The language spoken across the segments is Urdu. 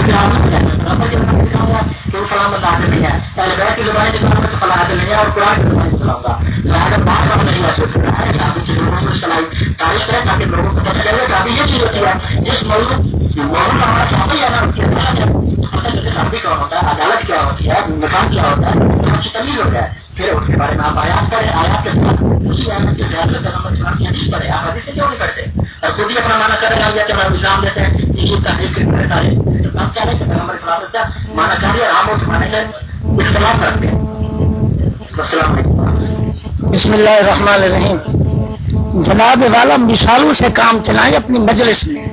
کہ وہ فلاں عادل نہیں ہے، پہلے بیت کی زبانیں چلاؤں گا تو فلاں عادل نہیں ہے، اور قرآن کی زبانیں چلاؤں گا. لہٰذا بات آپ نہیں محسوس کرنا ہے کہ آپ ان چیزوں کو تعریف کریں تاکہ لوگوں کو پتہ چلے. کافی یہ چیز ہوتی ہے جس موضوع کا ہمارا سامنے آنا ہوتی ہے، شادی کون ہوتا ہے، عدالت کیا ہوتی ہے، نکاح کیا ہوتا ہے، سب کی تمیز ہوتا ہے. پھر اس کے بارے میں آپ آیات پڑھیں، آیات کے ساتھ اسی آیات کے زیادہ پیغمبر کی حدیث پڑھیں. آپ حدیث سے کیوں نہیں پڑھتے اور خود ہی اپنا مانا کریں گے کہ ہمارا الزام دیتے ہیں کہ یہ تحریر کرتا ہے. ہم کیا نہیں کہ پیغمبر اسلام کا مانا چاہیے اور ہم اس مانے کا اختلاف رکھتے ہیں. السلام علیکم. بسم اللہ الرحمن الرحیم. جناب والا مثالوں سے کام چلائیں اپنی مجلس میں.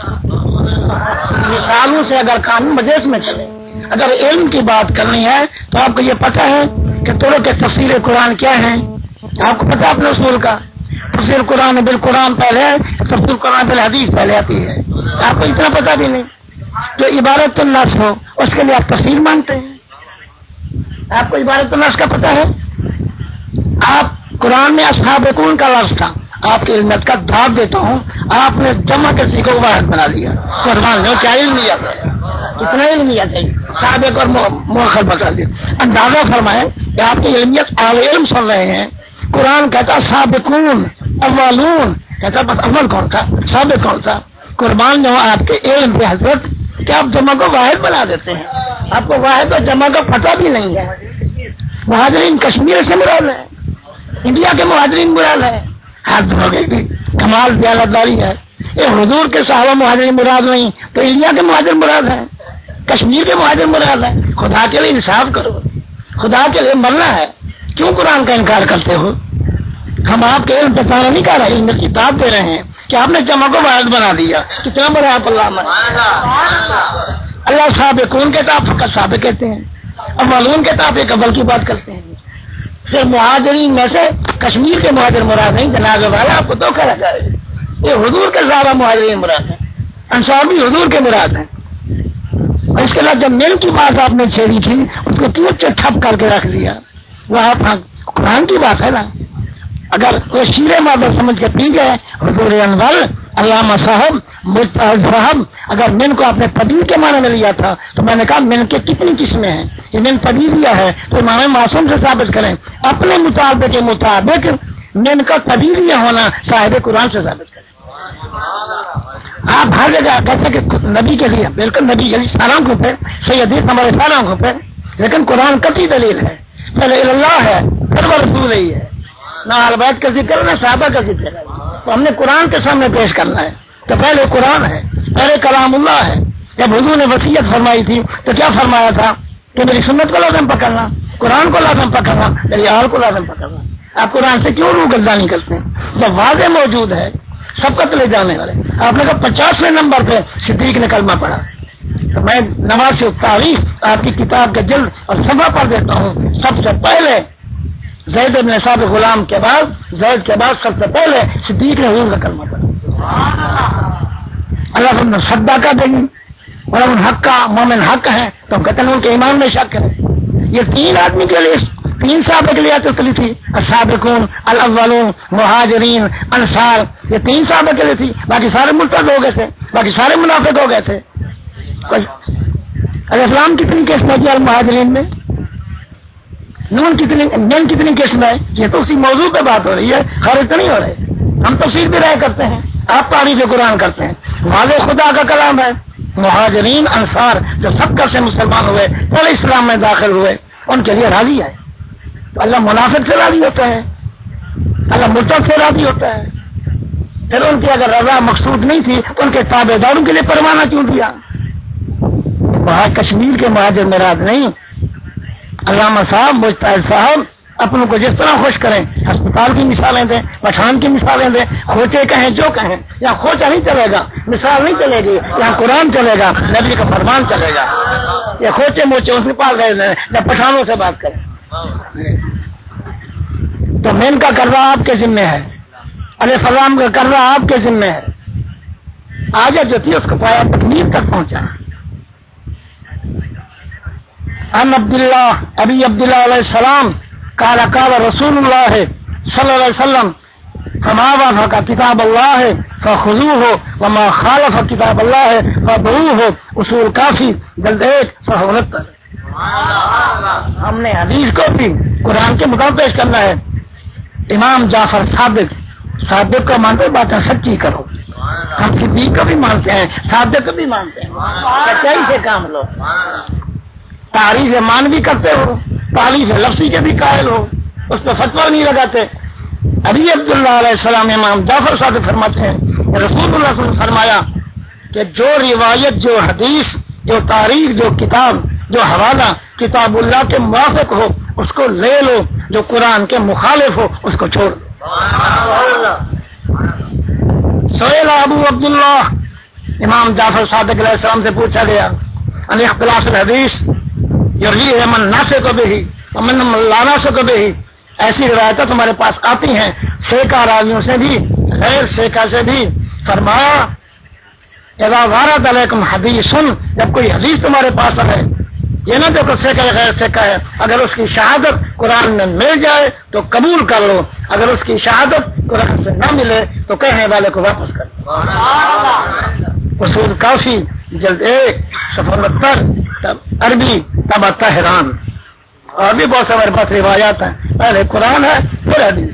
مثالوں سے اگر کام مجلس میں چلے. اگر علم کی بات کرنی ہے تو آپ کو یہ پتہ ہے کہ طرق کے تفسیر قرآن کیا ہے؟ آپ کو پتہ اپنے اصول کا. تفسیر قرآن بالقرآن پہلے ہے، تفسیر قرآن بالحدیث پہلے آتی ہے. آپ کو اتنا پتہ بھی نہیں. جو عبارت النص ہو اس کے لیے آپ تفسیر مانگتے ہیں. آپ کو عبارت النص کا پتہ ہے؟ آپ قرآن میں اصحاب کون کا لفظ تھا، آپ کی علمیت کا دعوت دیتا ہوں، آپ نے جمع کسی کو واحد بنا دیا. قربان ہو کیا علم لیا تھا، کتنا علم لیا تھا، سابق اور مؤخر بتا دیا. اندازہ فرمائے کہ آپ کی علمیت اعلی علم سن رہے ہیں. قرآن کہتا سابقون اولون، کہتا بس اول کون تھا، سابق کون تھا. قربان جو آپ کے علم پہ حضرت کہ آپ جمع کو واحد بنا دیتے ہیں. آپ کو واحد اور جمع کا پتہ بھی نہیں ہے. مہاجرین کشمیر سے مراد ہے، انڈیا کے مہاجرین مراد ہے. حد ہو گئی، کمال دیانتداری ہے. یہ حضور کے صحابہ مہاجرین مراد نہیں تو انڈیا کے مہاجر مراد ہے، کشمیر کے مہاجر مراد ہے. خدا کے لیے انصاف کرو، خدا کے لیے مرنا ہے. کیوں قرآن کا انکار کرتے ہو؟ ہم آپ کے علم پہ تانا نہیں کر رہے، علم کی کتاب دے رہے ہیں کہ آپ نے جمع کو واحد بنا دیا. کتنا بڑا آپ اللہ صاحب کون کہتا آپ فقط صاحب کہتے ہیں، اولون کہتا آپ ایک اول کی بات کرتے ہیں. پھر مہاجرین میں سے کشمیر کے مہاجر مراد نہیں. جناب والا آپ کو دھوکہ لگا ہے، یہ حضور کے زیادہ مہاجرین مراد ہیں، انصار بھی حضور کے مراد ہیں. اور اس کے بعد جب مل کی بات آپ نے چھیڑی تھی اس کو کیوں ٹھپ کر کے رکھ دیا؟ وہ آپ قرآن کی بات ہے نا. اگر کوئی شیر مادر سمجھ کے پی گئے حضور انور علامہ صاحب مجتہد صاحب، اگر من کو آپ نے پدید کے معنی میں لیا تھا تو میں نے کہا من کے کتنی قسمیں ہیں. یہ من پدید لیا ہے تو امام معصوم سے ثابت کریں، اپنے مطالبے کے مطابق من کا پدید لیا ہونا صاحب قرآن سے ثابت کریں. آپ ہر جگہ کہتے کہ نبی کے لیے بالکل نبی علی سارا کو پہ سیدی ہمارے سارا کو پہ، لیکن قرآن قطعی دلیل ہے. پہلے اللہ ہے پھر وہ رسول ہی ہے، نہ البیت کا ذکر نہ صحابہ کا ذکر ہے. تو ہم نے قرآن کے سامنے پیش کرنا ہے. تو پہلے قرآن ہے، پہلے کلام اللہ ہے. جب حضور نے وصیت فرمائی تھی تو کیا فرمایا تھا کہ میری سنت کو لازم پکڑنا، قرآن کو لازم پکڑنا، میری آل کو لازم پکڑنا. آپ قرآن سے کیوں روگردانی کرتے ہیں جب واضح موجود ہے سبقت لے جانے والے؟ آپ نے کہا 50ویں نمبر پہ صدیق نے کلمہ پڑھا. تو میں نواز سے تاریخ آپ کی کتاب کے جلد اور صفحہ پڑھ دیتا ہوں. سب سے پہلے زید بن ثابت غلام کے بعد، زید کے بعد سب سے پہلے صدیق نے حضور کا کلمہ پڑھا. اللہ نے صدا کا دیں گے اور ان حق کا مومن حق ہے تو ہم کہتے ہیں ان کے ایمان میں شک ہے. یہ تین آدمی کے لیے، تین صحابہ کے لیے چلی تھی، السابقون الاولون مہاجرین انصار. یہ تین صحابہ کے لیے تھی، باقی سارے مرتد ہو گئے تھے، باقی سارے منافق ہو گئے تھے. اسلام کتنی قسم ہے المہاجرین میں؟ نون کتنی قسم ہے؟ یہ تو اسی موضوع پہ بات ہو رہی ہے، خارج تو نہیں ہو رہے. ہم تفسیر بھی رائے کرتے ہیں، آپ تعریف قرآن کرتے ہیں. واضح خدا کا کلام ہے. مہاجرین انصار جو سب کا سے مسلمان ہوئے پہلے اسلام میں داخل ہوئے ان کے لیے راضی ہے. تو اللہ منافق سے راضی ہوتا ہے، اللہ مرتد سے راضی ہوتا ہے. پھر ان کی اگر رضا مقصود نہیں تھی تو ان کے تابع داروں کے لیے پروانہ کیوں دیا؟ وہاں کشمیر کے مہاجر مراد نہیں. علامہ صاحب مجتہد صاحب اپنوں کو جس طرح خوش کریں، ہسپتال کی مثالیں دیں، پٹھان کی مثالیں دیں، کھوچے کہیں جو کہیں. یہاں کھوچا نہیں چلے گا، مثال نہیں چلے گی، یہاں قرآن چلے گا، نبی کا فرمان چلے گا. یہ کھوچے موچے اس کے پاس گئے جب پٹھانوں سے بات کریں. تو مین کا قرضہ آپ کے ذمہ ہے، علیہ السلام کا قرضہ آپ کے ذمہ ہے. آگے جو تھی اس کو پایا تکمیل تک پہنچا. ان ابی عبداللہ علیہ السلام قال قال رسول اللہ صلی اللہ علیہ وسلم فما وافق کتاب اللہ فخذوہ وما خالف کتاب اللہ فدعوہ، اصول کافی جلد 1 صفحہ 69۔ ہم نے حدیث کو بھی قرآن کے مطابق پیش کرنا ہے۔ امام جعفر صادق کو مانتے باتیں سچی کرو، ہم صدیق کو بھی مانتے ہیں، صادق کو بھی مانتے ہیں، سچائی سے کام لو، تعریف مان بھی کرتے ہو، تعریف لفظی کے بھی قائل ہو، اس پہ فتویٰ نہیں لگاتے۔ ابھی عبداللہ علیہ السلام امام جعفر صادق فرماتے ہیں کہ رسول اللہ صلی اللہ علیہ وسلم فرمایا کہ جو روایت، جو حدیث، جو تاریخ، جو کتاب، جو حوالہ کتاب اللہ کے موافق ہو اس کو لے لو، جو قرآن کے مخالف ہو اس کو چھوڑ دو۔ سئل ابو عبداللہ، امام جعفر صادق علیہ السلام سے پوچھا گیا ان اختلاف الحدیث یرویہ من ناسخ بہ ومن لا ناسخ بہ، ایسی روایتیں تمہارے پاس آتی ہیں سیکا راویوں سے بھی غیر سیکا سے بھی۔ فرمایا اذا وارد علیکم حدیث، جب کوئی حدیث تمہارے پاس ہے، یہ نہ دیکھو سیکا ہے غیر سیکا ہے، اگر اس کی شہادت قرآن میں مل جائے تو قبول کر لو، اگر اس کی شہادت قرآن سے نہ ملے تو کہنے والے کو واپس کر لو۔ اصول کافی جلد 1 صفحہ 69 عربی طبع طاہران۔ اور بھی بہت سے ہمارے پاس روایات ہیں، پہلے قرآن ہے پھر حدیث۔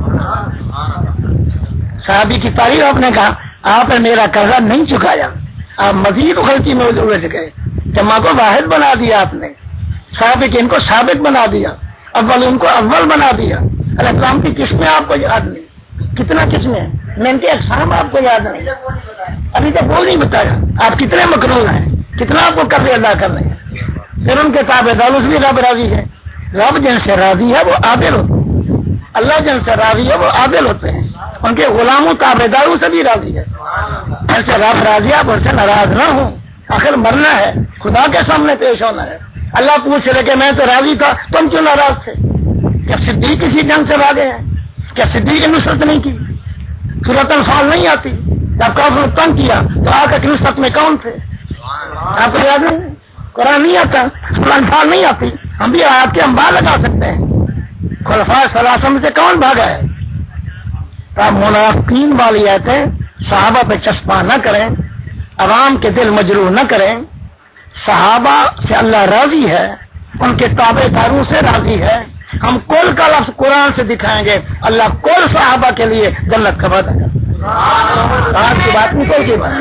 صحابی کی تعریف آپ نے کہا آپ نے میرا قرضہ نہیں چکایا، آپ مزید غلطی میں الجھ گئے، جمع کو واحد بنا دیا آپ نے، سابق ان کو سابق بنا دیا، اول ان کو اول بنا دیا۔ الاسلام کی قسمیں آپ کو یاد نہیں، کتنا قسمیں ہیں، میں ان کے اقسام آپ کو یاد نہیں، ابھی تک وہ نہیں بتایا آپ کتنے مقرون ہیں، کتنا آپ کو قرض ادا کر رہے ہیں۔ پھر ان کے تابع دار بھی رب راضی ہے، رب جن سے راضی ہے وہ عادل ہوتے ہیں، اللہ جن سے راضی ہے وہ عادل ہوتے ہیں، ان کے غلاموں تابع داروں سے بھی راضی ہے۔ ایسے رب راضی آپ ان سے ناراض نہ ہوں، آخر مرنا ہے، خدا کے سامنے پیش ہونا ہے۔ اللہ پوچھ رہے کہ میں تو راضی تھا، تم کیوں ناراض تھے؟ کیا صدیق کسی جنگ سے بھاگے ہیں؟ کیا صدیق کی نصرت نہیں کی؟ سورۃ انفال نہیں آتی؟ جب کافر تنگ کیا تو آ کر نصرت میں کون تھے؟ آپ کو یاد نہیں؟ قرآن نہیں آتا، سورۃ انفال نہیں آتی، ہم بھی آیات کے انبار لگا سکتے ہیں۔ خلفاء ثلاثہ میں سے کون بھاگا ہے؟ آپ منافقین والی آیتیں صحابہ پہ چسپاں نہ کریں، عوام کے دل مجروح نہ کریں۔ صحابہ سے اللہ راضی ہے، ان کے تابع داروں سے راضی ہے۔ ہم کل کا لفظ قرآن سے دکھائیں گے، اللہ کل صحابہ کے لیے جنت کا وعدہ ہے۔ آج کی بات نہیں، کل کی بات۔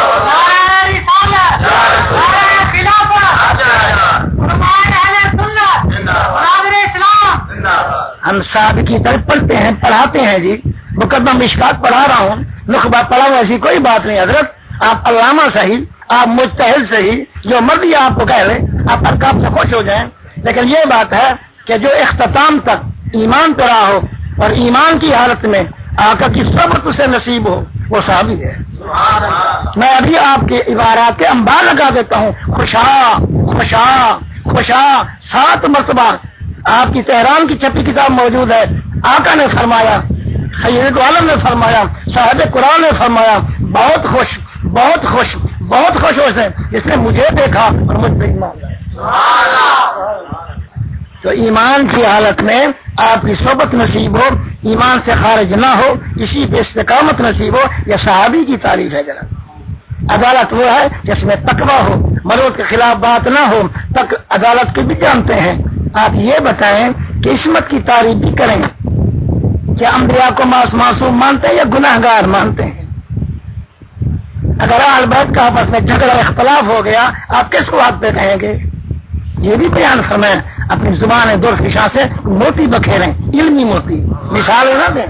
ہم ساتھ کی طرف پڑھتے ہیں، پڑھاتے ہیں جی، مقدمہ مشکات پڑھا رہا ہوں، نخبہ پڑھا ہوں، ایسی کوئی بات نہیں حضرت۔ آپ علامہ صحیح، آپ مجتہد صحیح، جو مرضی آپ کو کہہ لیں، آپ ارکاب سے خوش ہو جائیں، لیکن یہ بات ہے کہ جو اختتام تک ایمان پہ رہا ہو اور ایمان کی حالت میں آقا کی صبر سے نصیب ہو وہ صحابی ہے۔ میں ابھی آپ کے عبارات کے انبار لگا دیتا ہوں، خوشا خوشا خوشا 7 مرتبہ آپ کی تہران کی چھپی کتاب موجود ہے۔ آقا نے فرمایا، سید عالم نے فرمایا، صاحب قرآن نے فرمایا، بہت خوش بہت خوش بہت خوش ہو سے جس نے مجھے دیکھا اور مجھ پہ ایمان لایا۔ تو ایمان کی حالت میں آپ کی صحبت نصیب ہو، ایمان سے خارج نہ ہو، اسی پہ استقامت نصیب ہو، یہ صحابی کی تعریف ہے۔ ذرا عدالت وہ ہے جس میں تقویٰ ہو، مرود کے خلاف بات نہ ہو، تک عدالت کے بھی جانتے ہیں۔ آپ یہ بتائیں کہ عصمت کی تعریف بھی کریں، کیا انبیاء کو معصوم مانتے ہیں یا گناہ گار مانتے ہیں؟ اگر اہل بیت کا آپس میں جھگڑا اختلاف ہو گیا، آپ کس کو حق پہ کہیں گے؟ یہ بھی بیان فرمائیں، اپنی زبان درفشاں سے موتی بکھیریں، علمی موتی، مثال نہ دیں۔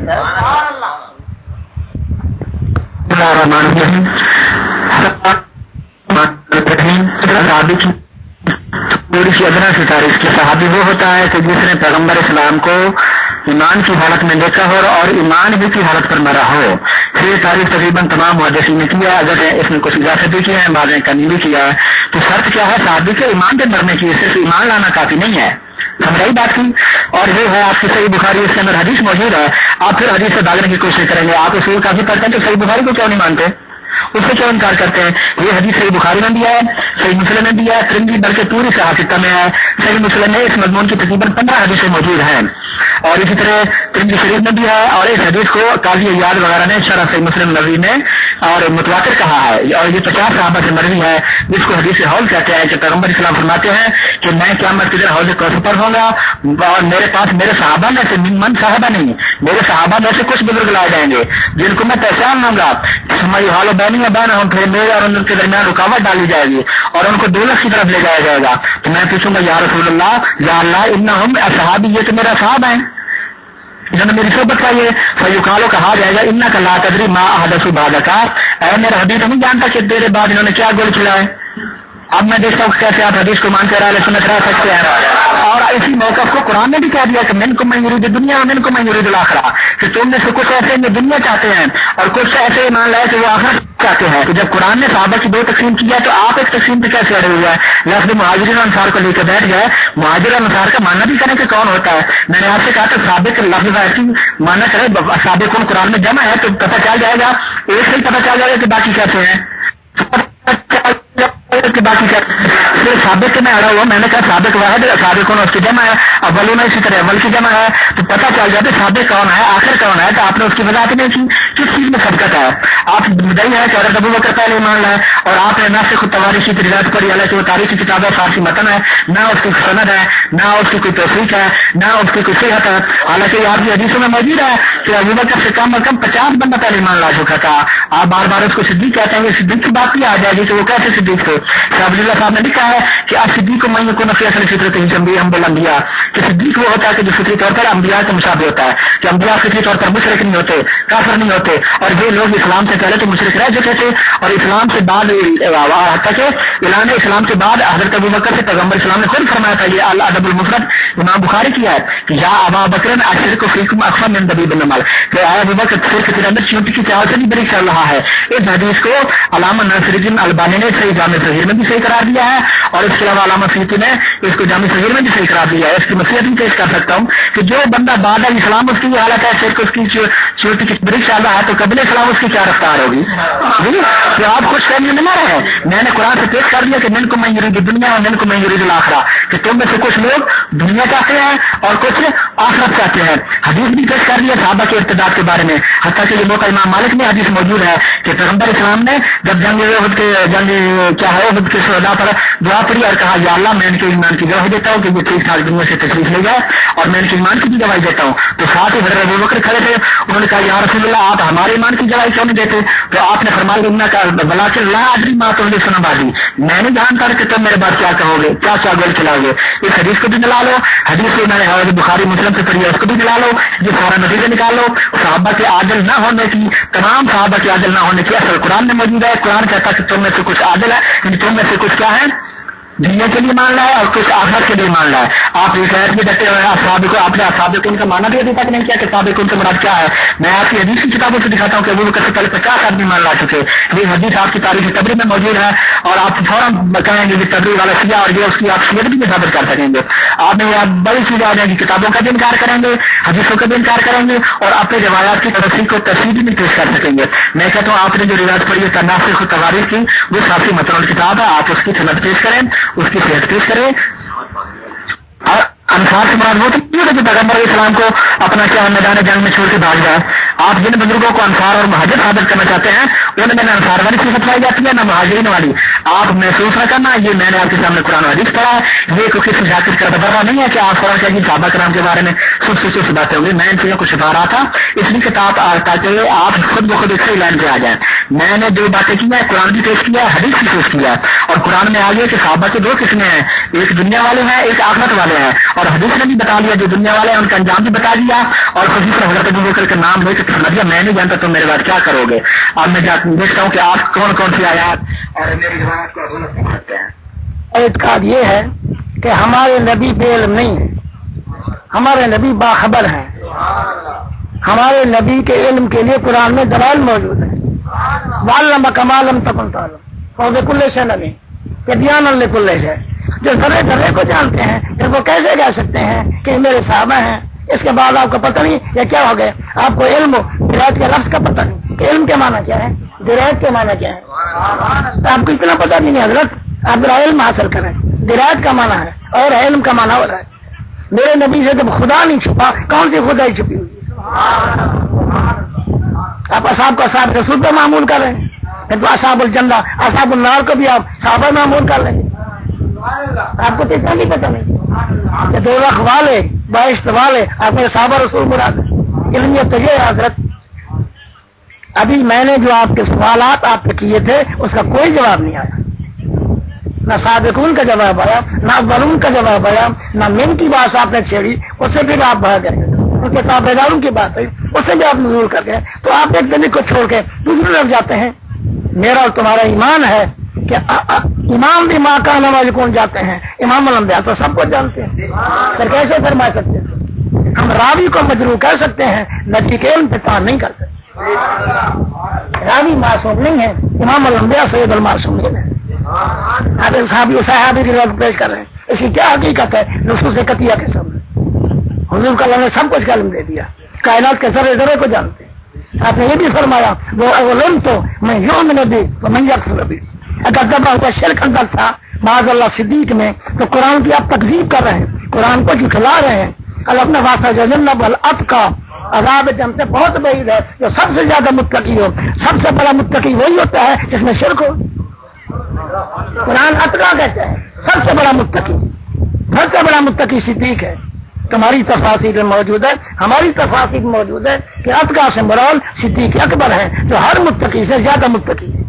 پوری سی ادنا سے تاریخ کی صحابی وہ ہوتا ہے کہ جس نے پیغمبر اسلام کو ایمان کی حالت میں دیکھا ہو اور ایمان بھی کی حالت پر مرا ہو۔ پھر یہ تاریخ تقریباً تمام محدثین نے کیا، اگر اس میں کچھ اضافے بھی کیا ہے، بعض نے کمی بھی کیا ہے۔ تو شرط کیا ہے صحابی کے ایمان کے مرنے کی؟ صرف ایمان لانا کافی نہیں ہے، ہم رہی بات کی۔ اور یہ ہے آپ کی صحیح بخاری، اس کے اندر حدیث موجود ہے، آپ پھر حدیث سے بھاگنے کی کوشش کریں گے۔ آپ اصول کافی پڑھتے ہیں تو صحیح بخاری کو کیوں نہیں مانتے؟ اس سے کیوں انکار کرتے ہیں؟ یہ حدیث صحیح بخاری میں بھی ہے، صحیح مسلم میں بھی ہے، ترمذی بلکہ پوری صحافتہ میں ہے، صحیح مسلم میں اس مضمون کی تقریباً 15 حدیثیں موجود ہیں، اور اسی طرح ترمذی شریف میں بھی ہے، اور اس حدیث کو قاضی ایاد وغیرہ نے شرح صحیح مسلم نبوی میں اور متواتر کہا ہے، اور یہ 50 صحابہ سے مروی ہے، جس کو حدیث حوض کہتے ہیں کہ پیغمبر اسلام فرماتے ہیں کہ میں قیامت کے دن حوض کوثر پر ہوں گا، اور میرے پاس میرے صحابہ میں سے من صحابہ نہیں، میرے صحابہ میں سے کچھ بزرگ لائے جائیں گے جن کو میں پہچان لوں گا، ہماری حال و بینی میں بین ہوں، پھر میرے اور ان کے درمیان رکاوٹ ڈالی جائے گی اور ان کو دولت کی طرف لے جایا جائے گا، تو میں پوچھوں گا یا رسول اللہ، یا اللہ انہم اصحابی، یہ تو میرا صحابہ ہیں جنہوں نے میری صحبت کا، یہ فیقالو کہا جائے گا انک لا تدری ما احدث بعدک، اے میرا حبیب نہیں جانتا کہ تیرے بعد انہوں نے کیا گول کھلائے۔ اب میں دیکھتا ہوں کیسے آپ حدیث کو مان کر اہل سنت رہ سکتے ہیں، اور اسی موقف کو قرآن نے بھی کہہ دیا کہ منکم من یرید الدنیا ومنکم من یرید الآخرہ، کہ تم میں سے کچھ ایسے جو دنیا چاہتے ہیں اور کچھ ایسے ایمان لائے کہ وہ آخرت چاہتے ہیں۔ تو جب قرآن نے صحابہ کی 2 تقسیم کی ہے تو آپ ایک تقسیم پہ کیسے اڑے ہوئے ہیں؟ لفظ مہاجرین انصار کو لے کے بیٹھ گئے، مہاجر انصار کا معنی بھی کریں کہ کون ہوتا ہے؟ میں نے آپ سے کہا تھا سابق لفظ ایسی معنی کرے، سابقون قرآن میں جمع ہے تو پتہ چل جائے گا، ایک سے ہی پتہ چل جائے گا کہ باقی کیسے ہیں، کہ باقی کیا سابق کے میں اڑا ہوا، میں نے کہا سابق واحد سابقون اس کی جمع ہے، اولون اسی طرح اول کی جمع ہے، تو پتہ چل جاتا ہے سابق کون ہے آخر کون ہے، تو آپ نے اس کی وضاحت نہیں کی کس چیز میں سبقت ہے۔ آپ مدعی ہے کہ حضرت ابو بکر پہلے ایمان لائے، اور آپ نے ناسخ التواریخ کی روایت پڑھی، حالانکہ وہ تاریخی کتاب ہے، فارسی متن ہے، نہ اس کی سند ہے، نہ اس کی کوئی توثیق ہے، نہ اس کی کوئی صحت ہے، حالانکہ آپ کی حدیثوں میں موجود ہے کہ ابو بکر سے کم از کم 50 بندہ پہلے ایمان لا چکا تھا۔ آپ بار بار اس کو صدیق کہتے ہیں، صدیق کی بات بھی آ جائے گی کہ وہ کیسے صدیق تھے۔ شاہ ولی اللہ صاحب نے لکھا ہے کہ آپ صدیق کو میں کو نفی اصل فطرت انبیاء، کہ صدیق وہ ہوتا ہے کہ جو فطری طور پر انبیاء کے مشابہ ہوتا ہے، کہ انبیاء فطری طور پر مشرک نہیں ہوتے، کافر نہیں ہوتے، اور یہ لوگ اسلام سے پہلے تو مشرک رہ چکے تھے، اور اسلام سے بعد حتیٰ کہ اعلان اسلام کے بعد حضرت ابو بکر سے پیغمبر اسلام نے خود فرمایا تھا، یہ الادب المفرد امام بخاری کی ہے کہ یا ابا بکر اشرک فیکم اخفى من دبیب النمل، کہ اے ابو بکر صرف کے اندر چونٹی کی چال سے بھی بری چل رہا ہے۔ اس حدیث کو علامہ ناصر الدین البانی نے صحیح جامع صغیر میں بھی صحیح قرار دیا ہے، اور اس کے علاوہ علامہ سیوطی نے اس کو جامع صغیر میں بھی صحیح قرار دیا ہے۔ اس کی نصیحت بھی پیش کر سکتا ہوں کہ جو بندہ بعد اسلام اس کی یہ حالت ہے صرف اس کی چوٹی کی بری چل رہا ہے، تو قبل اسلام اس کی کیا رفتار ہوگی؟ کہ آپ کچھ کرنے میں نہ رہے، میں نے قرآن سے پیش کر دیا کہ منکم من یرید الدنیا و منکم من یرید الآخرہ، کہ تم میں سے کچھ لوگ دنیا چاہتے ہیں اور کچھ آخرت چاہتے ہیں۔ حدیث بھی پیش کر دیا صحابہ کے ارتداد کے بارے میں، حتیٰ کہ یہ موقع امام مالک میں حدیث موجود ہے کہ پیغمبر اسلام نے جب جنگ احد کے شہداء پر دعا پڑی اور کہا یا اللہ میں ان کے ایمان کی گواہی دیتا ہوں کہ وہ ٹھیک ٹھاک دنیا سے تشریف لے جائے، اور میں ان کے ایمان کی بھی گواہی دیتا ہوں، تو ساتھ ہی حضرت ابو بکر کھڑے تھے، انہوں نے کہا یا رسول اللہ آپ ہمارے ایمان کی گواہی کیوں نہیں دیتے؟ تو آپ نے فرمایا انہا کا بلاکر لا ادری ما تحدثون بعدی، میں نہیں جانتا کہ تم میرے بعد کیا کہو گے، کیا کیا گول کھلاؤ گے۔ اس حدیث کو بھی ملا لو، حدیث کو میں نے حضرت بخاری مسلم سے پڑھی ہے اس کو بھی ملا لو، یہ سارا نتیجہ نکالو۔ صحابہ کے عادل نہ ہونے کی، تمام صحابہ کے عادل نہ ہونے کی اصل قرآن میں موجود ہے۔ قرآن کہتا ہے کہ تم میں سے کچھ عادل ہے، یعنی تم میں سے کچھ کیا ہے دنیا کے لیے مان رہا ہے اور کچھ آخرت کے لیے مان رہا ہے۔ آپ رکایت بھی ڈٹے ہوئے اصحاب کو، آپ نے اصحاب کو ان کا مانا بھی ابھی تک نہیں کیا کہ صحابہ ان سے مراد کیا ہے۔ میں آپ کی حدیث کی کتابوں سے دکھاتا ہوں کہ ابو بکر سے پہلے 50 آدمی مان لا چکے، یہ حدیث آپ کی تاریخ تبری میں موجود ہے، اور آپ فوراً بتائیں گے کہ تبری والا سیاح اور یہ اس کی آپ سیرت بھی ثابت کر سکیں گے۔ آپ نے یہ بڑی چیزیں آ جائیں گی، کتابوں کا بھی انکار کریں گے، حدیثوں کا بھی انکار کریں گے، اور اپنے روایات کی تفصیل کو تفصیل بھی پیش کر سکیں گے۔ میں کہتا ہوں آپ نے جو روایت پڑھی ہے ناسخ التواریخ کی، وہ صافی متن کتاب ہے، آپ اس کی سند پیش کریں، اس کی صحت پیش کریں۔ اور انصار سے مراد وہ تو نہیں ہے کہ پیغمبر اسلام کو اپنا کیا میدان جنگ میں چھوڑ کے بھاگ جائے۔ آپ جن بزرگوں کو انصار اور مہاجر ثابت کرنا چاہتے ہیں ان میں نہ انصار والی صفت پائی جاتی ہے نہ مہاجرین والی۔ آپ محسوس نہ کرنا، یہ میں نے آپ کے سامنے قرآن حدیث پڑھا ہے، یہ کوئی کسی شاکر کا دبرہ نہیں ہے کہ آپ فوراً کہیں صحابہ کرام کے بارے میں سب باتیں ہوں گی۔ میں ان چیزوں کو چھپا رہا تھا اس لیے کتاب تاکہ آپ خود بخود ایک صحیح لائن پہ آ جائیں۔ میں نے جو باتیں کی ہیں قرآن بھی پیش کیا، حدیث بھی پیش کیا، اور قرآن میں آگے کہ صحابہ کی 2 قسمیں ہیں، ایک دنیا والے ہیں ایک آخرت والے ہیں، اور حدیث نے بھی بتا دیا جو دنیا والے ہیں ان کا انجام بھی بتا دیا، اور خصوصاً حضرت ابو بکر کا نام لے کے سمجھ دیا میں نہیں جانتا تم میرے بعد کیا کرو گے۔ اب میں دیکھتا ہوں کہ آپ کون کون سی آیات اور میری روایت کو سمجھ سکتے ہیں۔ اعتقاد یہ ہے کہ ہمارے نبی بے علم نہیں ہے، ہمارے نبی باخبر ہیں، ہمارے نبی کے علم کے لیے قرآن میں دلائل موجود ہیں۔ وَعَلَّمَ كَمَا لَمْ تَكُنْ تَعْلَمْ وَبِكُلِّ شَيْءٍ عَلِيمٌ، کہ بیان لکل ہے، جو ذرے ذرے کو جانتے ہیں پھر وہ کیسے کہہ سکتے ہیں کہ میرے صحابہ ہیں، اس کے بعد آپ کو پتہ نہیں یا کیا ہو گئے، آپ کو علم ہو روایت کے لفظ کا پتہ نہیں کہ علم کے معنی کیا ہے، درایت کے معنی کیا ہے؟ آپ کو اتنا پتا نہیں ہے حضرت، آپ علم حاصل کریں. درایت کا معنی ہے اور علم کا معنی ہو رہا ہے. میرے نبی سے جب خدا نہیں چھپا، کون سی خدائی چھپی ہوئی؟ آپ اصحاب کو اصحاب رسول پہ معمول کر رہے ہیں، تو اصحاب الجنہ اصحاب النار کو بھی آپ صحابہ معمول کر رہے ہیں. آپ کو تو اتنا نہیں پتا نہیں کہ 2 لاکھ والے 22 والے آپ میرے صحابہ رسول مراد ہے. علمیت تو یہ ہے حضرت. ابھی میں نے جو آپ کے سوالات آپ سے کیے تھے اس کا کوئی جواب نہیں آیا، نہ سابقون کا جواب آیا، نہ اولون کا جواب آیا، نہ من کی بات آپ نے چھیڑی، اس سے بھی آپ بھاگ گئے. ان کے تابع داروں کی بات ہے، اس سے بھی آپ نزول کر گئے. تو آپ ایک دن کو چھوڑ کے دوسرے طرف جاتے ہیں. میرا اور تمہارا ایمان ہے کہ امام بھی ماں کا نماز کون جاتے ہیں، امام الانبیاء تو سب کو جانتے ہیں. پھر کیسے فرما سکتے ہیں؟ ہم راوی کو مجروح کر سکتے ہیں، نبی کے علم پہ تعین نہیں کر سکتے. راوی معصوم نہیں ہے، امام الانبیاء سید المعصومین ہے. آپ صحابی کی روایت پیش کر رہے ہیں، اس کی کیا حقیقت ہے؟ نصوص قطعیہ کے سامنے حضور کا نے سب کچھ کا علم دے دیا، کائنات کے ذرے ذرے کو جانتے ہیں. آپ نے یہ بھی فرمایا وہ علم تو میں یوم نبی تو میں یکفر بھی. اگر دبا ہوا شرک اندر تھا معاذ اللہ صدیق میں، تو قرآن کی آپ تکذیب کر رہے ہیں، قرآن کو جھٹلا رہے ہیں. اپنا واسطہ جنب الاب کا عذاب جم سے بہت بعید ہے. جو سب سے زیادہ متقی ہو، سب سے بڑا متقی وہی ہوتا ہے جس میں شرک ہو. قرآن اتقا کہتا ہے سب سے بڑا متقی، سب سے بڑا متقی صدیق ہے. تمہاری تفاصیل میں موجود ہے، ہماری تفاصیل میں موجود ہے کہ اتقا سے مراد صدیق اکبر ہے جو ہر متقی سے زیادہ متقی ہے.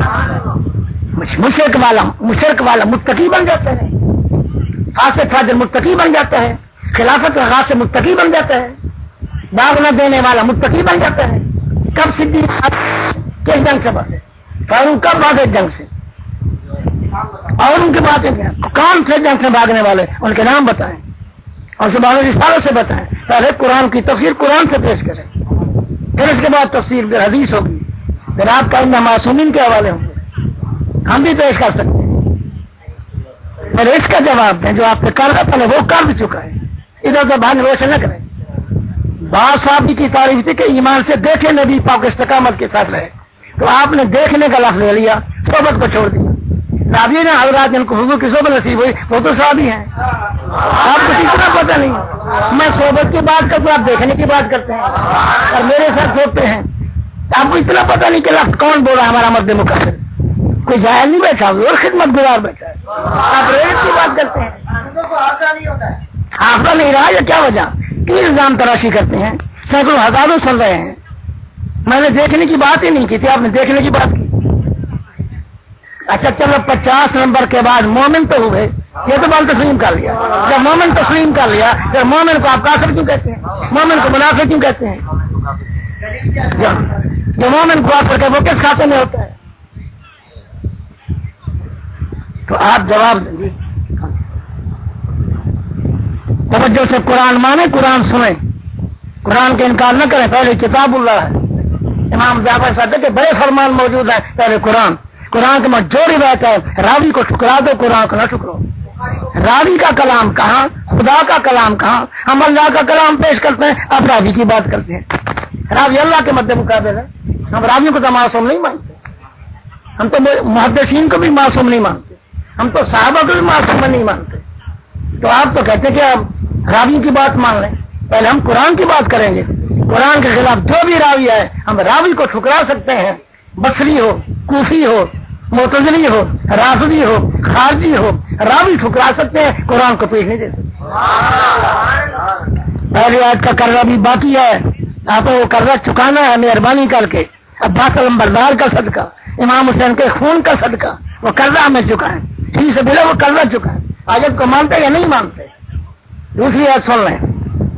مشرک والا متقی بن جاتے ہیں، فاسق فاجر متقی بن جاتا ہے، خلافت کا غاصب متقی بن جاتا ہے، باغ نہ دینے والا متقی بن جاتا ہے. کب صدیق کس جنگ سے بچے؟ فاروق کب بھاگے جنگ سے؟ اور ان کے باتیں کون سے جنگ سے بھاگنے والے ان کے نام بتائیں اور زبان رسالوں سے بتائیں. پہلے قرآن کی تفسیر قرآن سے پیش کریں، پھر اس کے بعد تفسیر پھر حدیث ہوگی، پھر آپ کا ان معصومین کے حوالے ہوں گے. ہم بھی پیش کر سکتے ہیں، پھر اس کا جواب دیں جو آپ نے کر رہا پہلے وہ کر بھی چکا ہے. ادھر ادھر بھاگ روشن نہ کریں. بعض صاحب کی تعریف تھی کہ ایمان سے دیکھے نبی پاک استقامت کے ساتھ رہے، تو آپ نے دیکھنے کا لفظ لے لیا، صحبت کو چھوڑ دیا. نابی نے حضرات جن کو حضور کی صحبت نصیب ہوئی وہ تو صحابی ہیں. آپ کو اتنا پتہ نہیں، میں صحبت کی بات کرتا ہوں، آپ دیکھنے کی بات کرتے ہیں اور میرے ساتھ سوچتے ہیں. آپ کو اتنا پتہ نہیں کہ لفظ کون بولا ہمارا مرد مقصر. کوئی جاہل نہیں بیٹھا اور خدمت گزار بیٹھا ہے. آپ ریت کی بات کرتے ہیں، حافظہ نہیں رہا یا کیا وجہ؟ کیوں الزام تراشی کرتے ہیں؟ سینکڑوں ہزاروں سن رہے ہیں. میں نے دیکھنے کی بات ہی نہیں کی تھی، آپ نے دیکھنے کی بات کی. اچھا چلو 50 نمبر کے بعد مومن تو ہوئے، یہ تو بات تسلیم کر لیا. جب مومن تسلیم کر لیا پھر مومن کو آپ کافر کیوں کہتے ہیں؟ مومن کو منافق کیوں کہتے ہیں؟ جو مومن کو آپ کر وہ کس کھاتے میں ہوتا ہے؟ تو آپ جواب دیں گے. توجہ سے قرآن مانے، قرآن سنیں، قرآن کا انکار نہ کریں. پہلے کتاب اللہ ہے. امام جعفر صاحب کے بڑے فرمان موجود ہیں. پہلے قرآن کے میں جو روایت ہے راوی کو ٹھکرا دو، قرآن کو نہ ٹھکرو. راوی کا کلام کہاں، خدا کا کلام کہاں؟ ہم اللہ کا کلام پیش کرتے ہیں، آپ راوی کی بات کرتے ہیں. راوی اللہ کے مد مقابل ہے. ہم راویوں کو تو معصوم نہیں مانتے، ہم تو محدثین کو بھی معصوم نہیں مانتے، ہم تو صحابہ کو بھی معصوم نہیں مانتے. تو آپ تو کہتے ہیں کہ آپ راوی کی بات مان لیں. پہلے ہم قرآن کی بات کریں گے. قرآن کے خلاف جو بھی راوی ہے ہم راوی کو ٹھکرا سکتے ہیں. بصری ہو، کوفی ہو، معتزلی ہو، رافضی ہو، خارجی ہو، راوی ٹھکرا سکتے ہیں، قرآن کو پیش نہیں دے سکتے. پہلی آیت کا قرضہ بھی باقی ہے، آپ کو وہ قرضہ چکانا ہے مہربانی کر کے. عباس علمبردار کا صدقہ، امام حسین کے خون کا صدقہ، وہ قرضہ ہمیں چکائیں. ٹھیک سے بلا وہ قرضہ چکائیں. آیت کو مانتے یا نہیں مانتے؟ دوسری آیت سن لیں،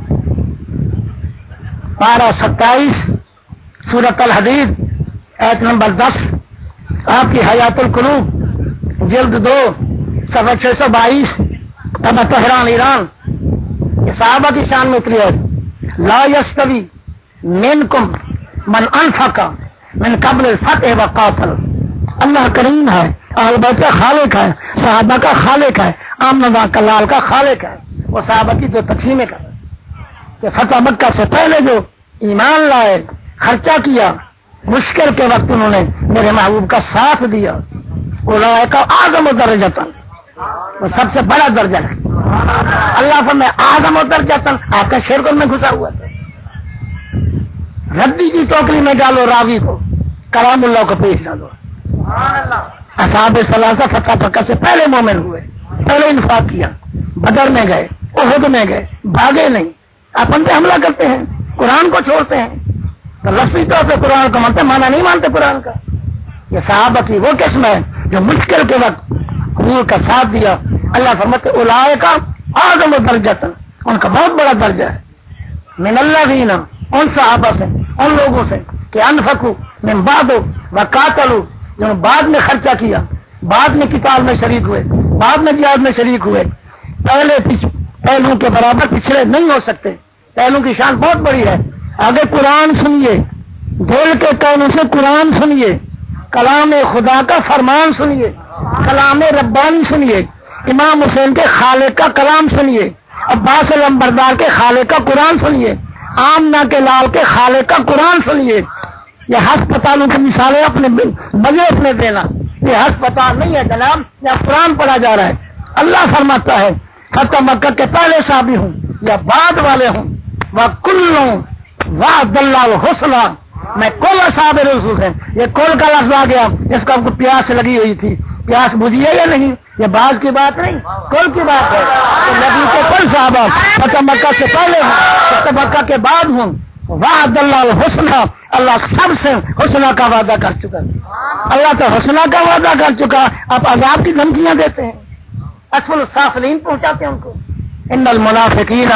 پارہ 27 سورۃ الحدید آیت نمبر 10. آپ کی حیات القلوب جلد 2 صفحہ 622 طبع تہران ایران. یہ صحابہ کی شان میں اتری ہے. لا یستوی منکم من انفق من قبل الفتح وقاتل. اللہ کریم ہے، اہل بیت کا خالق ہے، صحابہ کا خالق ہے، آمنہ کا لال کا خالق ہے. وہ صحابہ کی جو تقسیمیں کر رہے کہ فتح مکہ سے پہلے جو ایمان لائے، خرچہ کیا، مشکل کے وقت انہوں نے میرے محبوب کا ساتھ دیا، اولئک اعظم درجۃ، وہ سب سے بڑا درجہ ہے۔ اللہ فرمائے اعظم درجۃ، آپ کا شرک میں گھسا ہوا تھا، ردی کی ٹوکری میں ڈالو راوی کو، کلام اللہ کو پیش ڈالو۔ اصحاب ثلاثہ فتح مکہ سے پہلے مومن ہوئے، پہلے انفاق کیا، بدر میں گئے، احد میں گئے، بھاگے نہیں، اپن پہ حملہ کرتے ہیں، قرآن کو چھوڑتے ہیں، تو لفظی طور پہ قرآن کو مانتے، مانا نہیں مانتے قرآن کا۔ یہ صحابہ کی وہ قسم ہے جو مشکل کے وقت حضور کا ساتھ دیا۔ اللہ فرماتے اولئک اعظم درجۃ، ان کا بہت بڑا درجہ ہے، من الذین، ان صحابہ سے، ان لوگوں سے کہ انفقوا من بعد وقاتلوا، جنہوں نے بعد میں خرچہ کیا، بعد میں قتال میں شریک ہوئے، بعد میں جہاد میں شریک ہوئے، پہلوں کے برابر پچھڑے نہیں ہو سکتے، پہلوں کی شان بہت بڑی ہے۔ آگے قرآن سنیے، دل کے کانوں سے قرآن سنیے، کلام خدا کا فرمان سنیے، کلام ربانی سنیے، امام حسین کے خالق کا کلام سنیے، عباس علمبردار کے خالق کا قرآن سنیے، آمنہ کے لال کے خالق کا قرآن سنیے۔ یہ ہسپتالوں کی مثالیں اپنے مزے اپنے دینا، یہ ہسپتال نہیں ہے جناب، یہاں قرآن پڑھا جا رہا ہے۔ اللہ فرماتا ہے فتح مکہ کے پہلے صحابی ہوں یا بعد والے ہوں، وَكُلٌّ وَعَدَ اللَّهُ الْحُسْنَىٰ، میں کل اصحاب رسول ہیں، یہ کل کا لفظ آ گیا، جس کو آپ کو پیاس لگی ہوئی تھی، پیاس بجھیے یا نہیں، یہ بعض کی بات نہیں، کل کی بات ہے۔ تو نبی کے کل صحابہ فتح مکہ سے پہلے ہوں، فتح مکہ کے بعد ہوں، وعد اللہ الحسنى، اللہ سب سے حسنہ کا وعدہ کر چکا، اللہ تو حسنہ کا وعدہ کر چکا، آپ عذاب کی دھمکیاں دیتے ہیں، اسفل السافلین پہنچاتے ہیں ان کو۔ ان المنافقین،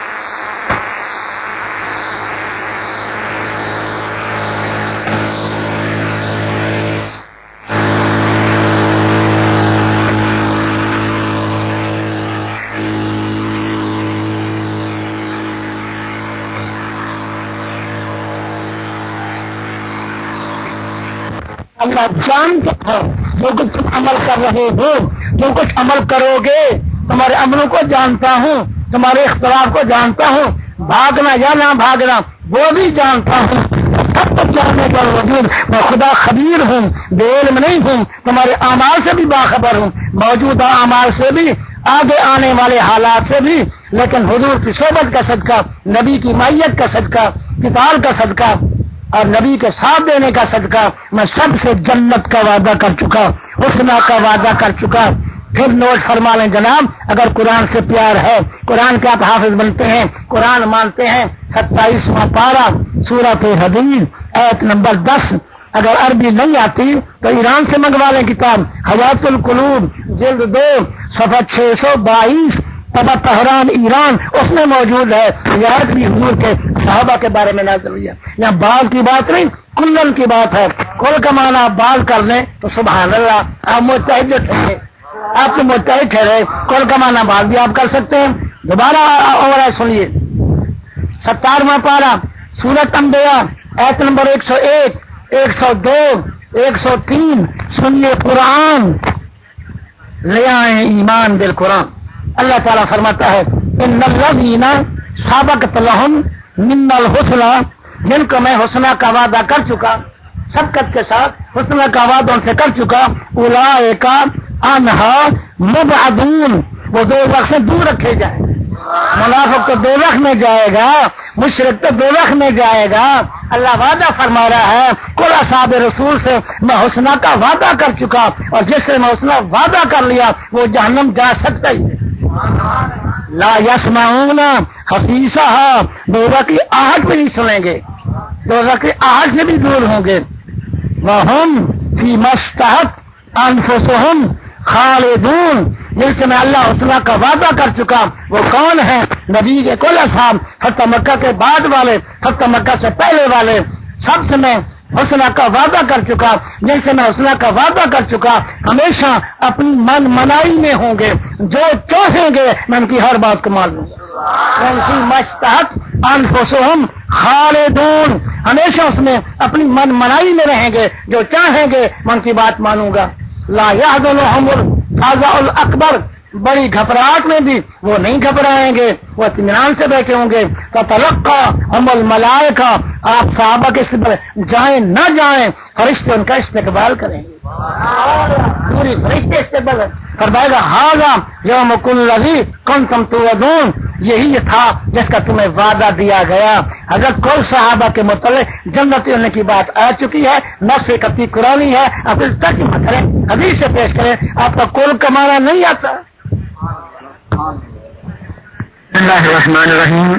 اللہ جانتا ہے جو کچھ تم عمل کر رہے ہو، جو کچھ عمل کرو گے، تمہارے عملوں کو جانتا ہوں، تمہارے اختلاف کو جانتا ہوں، بھاگنا یا نہ بھاگنا وہ بھی جانتا ہوں، سب کچھ جاننے کے باوجود میں خدا خبیر ہوں، بے علم نہیں ہوں، تمہارے اعمال سے بھی باخبر ہوں، موجودہ اعمال سے بھی، آگے آنے والے حالات سے بھی، لیکن حضور کی صحبت کا صدقہ، نبی کی معیت کا صدقہ، کتاب کا صدقہ اور نبی کے ساتھ دینے کا صدقہ میں سب سے جنت کا وعدہ کر چکا، حسنہ کا وعدہ کر چکا۔ پھر نوٹ فرما لیں جناب، اگر قرآن سے پیار ہے، قرآن کے آپ حافظ بنتے ہیں، قرآن مانتے ہیں، 27واں پارہ سورۃ حدید آیت نمبر 10، اگر عربی نہیں آتی تو ایران سے منگوا لیں کتاب حیات القلوب جلد 2 صفحہ 622، طبع طہران ایران، اس میں موجود ہے۔ یاد بھی حضور کے صحابہ کے بارے میں نازل ہوئی ہے، یہاں بال کی بات نہیں، کلن کی بات ہے۔ کل کا معنی آپ بال کر لیں تو سبحان اللہ، آپ متحد ٹھہرے، آپ تو متحد ٹھہرے، کل کا معنی بال بھی آپ کر سکتے ہیں۔ دوبارہ اور سنیے 17واں پارہ سورۃ انبیاء آیت نمبر 101، 102، 103، سنیے قرآن، لے آئیں ایمان بالقرآن۔ اللہ تعالیٰ فرماتا ہے ان الذین سبقت لہم من الحسنى، جن کو میں حسنہ کا وعدہ کر چکا، سبقت کے ساتھ حسنہ کا وعدہ ان سے کر چکا، اولئک عنہا مبعدون، وہ دوزخ سے دور رکھے جائیں۔ منافق تو دوزخ میں جائے گا، مشرک تو دوزخ میں جائے گا۔ اللہ وعدہ فرما رہا ہے کل اصحاب رسول سے میں حسنہ کا وعدہ کر چکا، اور جس سے میں حسنہ وعدہ کر لیا وہ جہنم جا سکتا ہی ہے۔ لا یسمعون حسیسہا، دوزخ کی آہٹ بھی نہیں سنیں گے، دوزخ کی آہٹ سے بھی دور ہوں گے۔ وہم فی مشتہت انفسہم خالدون، جن سے میں اللہ حسنہ کا وعدہ کر چکا وہ کون ہے؟ نبی کے کل اصحاب، فتح مکہ کے بعد والے، فتح مکہ سے پہلے والے، سب سے میں حسنہ کا وعدہ کر چکا، جن سے میں حسنہ کا وعدہ کر چکا ہمیشہ اپنی من منائی میں ہوں گے، جو چاہیں گے میں ان کی ہر بات کو مان لوں گا۔ مشتہت انفسہم خالدون، ہمیشہ اس میں اپنی من منائی میں رہیں گے، جو چاہیں گے میں ان کی بات مانوں گا۔ لا یحزنہم الفزع الاکبر، बड़ी घबराहट में भी वो नहीं घबराएंगे, वो इत्मीनान से बैठे होंगे। ततलक्का हमल मलाइका, आप सहाबा के इस्तकबाल जाए न जाए, फरिश्ते उनका इस्तकबाल करेंगे, पूरी फरिश्ते इस्तकबाल फरमाएगा हाजा यौमुकुल लज़ी कुंतुम तुअदून, यही था जिसका तुम्हें वादा दिया गया। अगर कोई सहाबा के मुतल्लिक जन्नत होने की बात आ चुकी है, नफ्स कती कुरानी है, आप इस तर्जुमा करें, हदीस से पेश करें, आपका कुल कमाना नहीं आता। बिस्मिल्लाहिर्रहमानिर्रहीम।